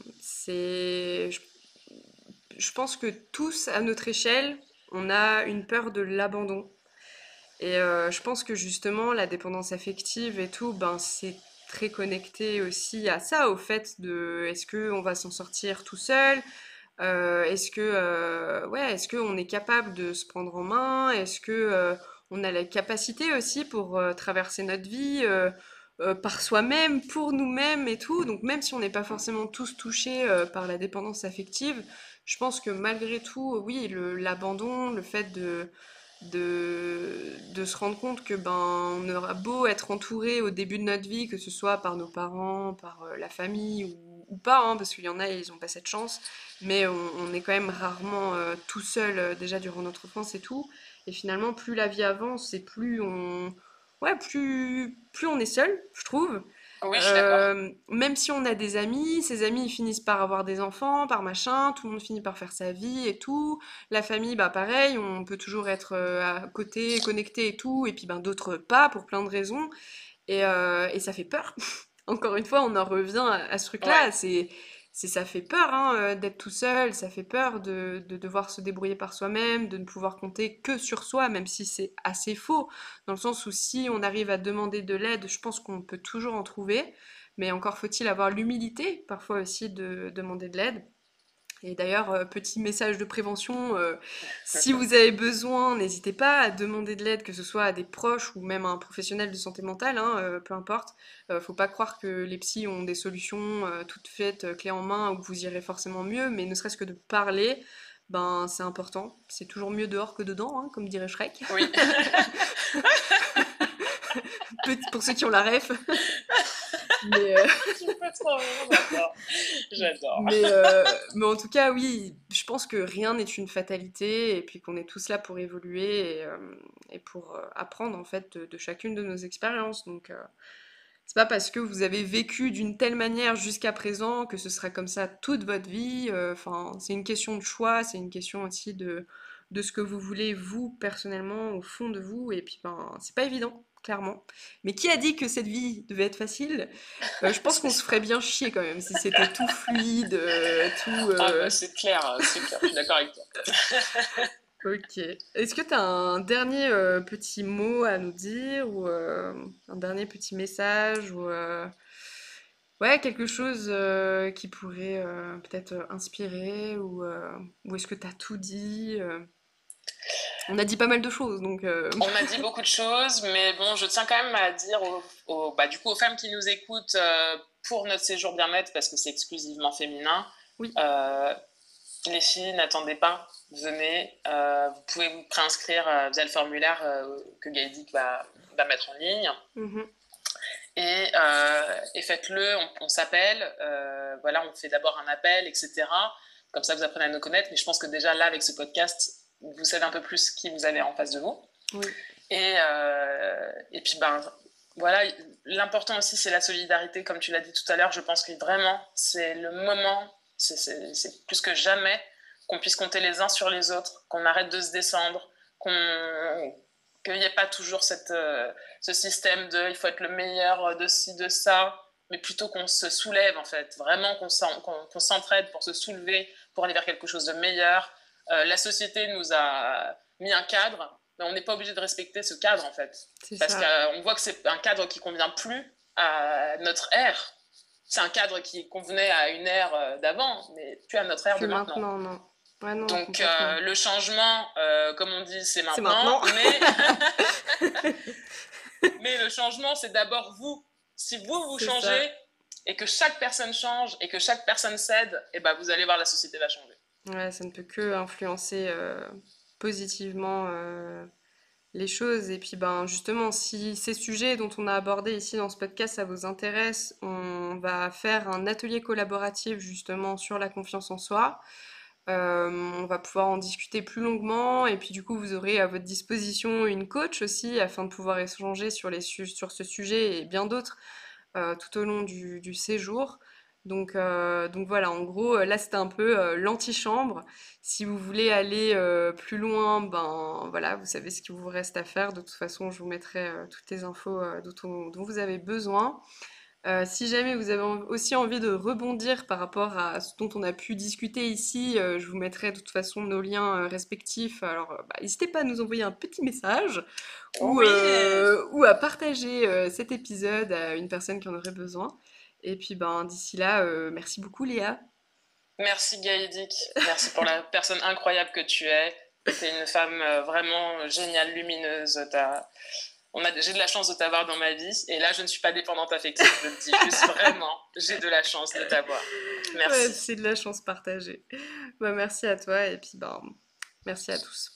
Speaker 1: c'est... Je... je pense que tous, à notre échelle, on a une peur de l'abandon. Et euh, je pense que justement, la dépendance affective et tout, ben, c'est très connecté aussi à ça, au fait de est-ce qu'on va s'en sortir tout seul? Euh, est-ce que euh, ouais, est-ce qu'on est capable de se prendre en main? Est-ce que euh, on a la capacité aussi pour euh, traverser notre vie euh, euh, par soi-même, pour nous-mêmes et tout? Donc même si on n'est pas forcément tous touchés euh, par la dépendance affective, je pense que malgré tout, oui, le, l'abandon, le fait de de, de se rendre compte que ben on aura beau être entouré au début de notre vie, que ce soit par nos parents, par euh, la famille ou, ou pas, hein, parce qu'il y en a ils n'ont pas cette chance, mais on, on est quand même rarement euh, tout seul euh, déjà durant notre enfance et tout. Et finalement, plus la vie avance et plus on, ouais, plus plus on est seul, je trouve.
Speaker 2: Oui, je suis euh,
Speaker 1: même si on a des amis, ces amis ils finissent par avoir des enfants, par machin, tout le monde finit par faire sa vie et tout. La famille, bah pareil, on peut toujours être euh, à côté, connecté et tout, et puis ben d'autres pas pour plein de raisons. Et, euh, et ça fait peur. Encore une fois, on en revient à, à ce truc-là. Ouais. C'est, c'est, ça fait peur hein, d'être tout seul, ça fait peur de, de devoir se débrouiller par soi-même, de ne pouvoir compter que sur soi, même si c'est assez faux, dans le sens où si on arrive à demander de l'aide, je pense qu'on peut toujours en trouver, mais encore faut-il avoir l'humilité, parfois aussi, de demander de l'aide. Et d'ailleurs, euh, petit message de prévention, euh, si vous avez besoin, n'hésitez pas à demander de l'aide, que ce soit à des proches ou même à un professionnel de santé mentale, hein, euh, peu importe. Euh, faut pas croire que les psys ont des solutions euh, toutes faites, euh, clés en main, ou que vous irez forcément mieux, mais ne serait-ce que de parler, ben c'est important. C'est toujours mieux dehors que dedans, hein, comme dirait Shrek.
Speaker 2: Oui.
Speaker 1: Pour ceux qui ont la ref. Mais euh...
Speaker 2: j'adore, j'adore.
Speaker 1: Mais, euh, mais en tout cas, oui, je pense que rien n'est une fatalité et puis qu'on est tous là pour évoluer et, euh, et pour euh, apprendre en fait de, de chacune de nos expériences. Donc, euh, c'est pas parce que vous avez vécu d'une telle manière jusqu'à présent que ce sera comme ça toute votre vie. Enfin, euh, c'est une question de choix, c'est une question aussi de, de ce que vous voulez vous personnellement au fond de vous. Et puis, ben, c'est pas évident. Clairement. Mais qui a dit que cette vie devait être facile? euh, Je pense qu'on se ferait bien chier quand même si c'était tout fluide, euh, tout... Euh...
Speaker 2: Ah bah c'est clair, c'est clair, je suis d'accord avec toi.
Speaker 1: Ok. Est-ce que tu as un dernier euh, petit mot à nous dire ou euh, un dernier petit message ou euh... ouais, quelque chose euh, qui pourrait euh, peut-être inspirer ou, euh, ou est-ce que tu as tout dit euh... On a dit pas mal de choses, donc... Euh...
Speaker 2: On a dit beaucoup de choses, mais bon, je tiens quand même à dire aux, aux, bah, du coup, aux femmes qui nous écoutent euh, pour notre séjour bien-être, parce que c'est exclusivement féminin.
Speaker 1: Oui.
Speaker 2: Euh, les filles, n'attendez pas, venez. Euh, vous pouvez vous préinscrire euh, via le formulaire euh, que Gaïdic va, va mettre en ligne.
Speaker 1: Mm-hmm.
Speaker 2: Et, euh, et faites-le, on, on s'appelle, euh, voilà, on fait d'abord un appel, et cetera. Comme ça, vous apprenez à nous connaître. Mais je pense que déjà là, avec ce podcast, vous savez un peu plus qui vous avez en face de vous.
Speaker 1: Oui.
Speaker 2: Et, euh, et puis, ben, voilà, l'important aussi, c'est la solidarité, comme tu l'as dit tout à l'heure. Je pense que vraiment, c'est le moment, c'est, c'est, c'est plus que jamais, qu'on puisse compter les uns sur les autres, qu'on arrête de se descendre, qu'on, qu'il n'y ait pas toujours cette, euh, ce système de il faut être le meilleur de ci, de ça, mais plutôt qu'on se soulève, en fait. Vraiment qu'on, qu'on, qu'on s'entraide pour se soulever, pour aller vers quelque chose de meilleur. Euh, la société nous a mis un cadre, mais on n'est pas obligé de respecter ce cadre, en fait.
Speaker 1: C'est
Speaker 2: Parce
Speaker 1: ça.
Speaker 2: qu'on voit que c'est un cadre qui ne convient plus à notre ère. C'est un cadre qui convenait à une ère d'avant, mais plus à notre ère
Speaker 1: Plus
Speaker 2: de maintenant.
Speaker 1: maintenant, non. Ouais, non,
Speaker 2: Donc euh, le changement, euh, comme on dit, c'est maintenant.
Speaker 1: C'est maintenant.
Speaker 2: Mais... mais le changement, c'est d'abord vous. Si vous, vous
Speaker 1: C'est
Speaker 2: changez,
Speaker 1: ça.
Speaker 2: et que chaque personne change, et que chaque personne cède, et ben vous allez voir, la société va changer.
Speaker 1: Ouais, ça ne peut que influencer euh, positivement euh, les choses. Et puis, ben, justement, si ces sujets dont on a abordé ici dans ce podcast, ça vous intéresse, on va faire un atelier collaboratif justement sur la confiance en soi. Euh, on va pouvoir en discuter plus longuement et puis du coup vous aurez à votre disposition une coach aussi afin de pouvoir échanger sur, les su- sur ce sujet et bien d'autres euh, tout au long du, du séjour. Donc, euh, donc voilà, en gros, là c'était un peu euh, l'antichambre. Si vous voulez aller euh, plus loin, ben voilà, vous savez ce qu'il vous reste à faire. De toute façon, je vous mettrai euh, toutes les infos euh, dont, on- dont vous avez besoin. Euh, si jamais vous avez aussi envie de rebondir par rapport à ce dont on a pu discuter ici, euh, je vous mettrai de toute façon nos liens euh, respectifs. Alors, euh, bah, n'hésitez pas à nous envoyer un petit message ou,
Speaker 2: Oui.
Speaker 1: euh, ou à partager euh, cet épisode à une personne qui en aurait besoin. Et puis, ben, d'ici là, euh, merci beaucoup, Léa.
Speaker 2: Merci Gaïdic, merci pour la personne incroyable que tu es. T'es une femme euh, vraiment géniale, lumineuse. T'as... On a... J'ai de la chance de t'avoir dans ma vie. Et là, je ne suis pas dépendante affective, je te dis juste vraiment, j'ai de la chance de t'avoir.
Speaker 1: Ouais,
Speaker 2: Merci.
Speaker 1: c'est de la chance partagée. Bah, merci à toi et puis ben, merci à tous.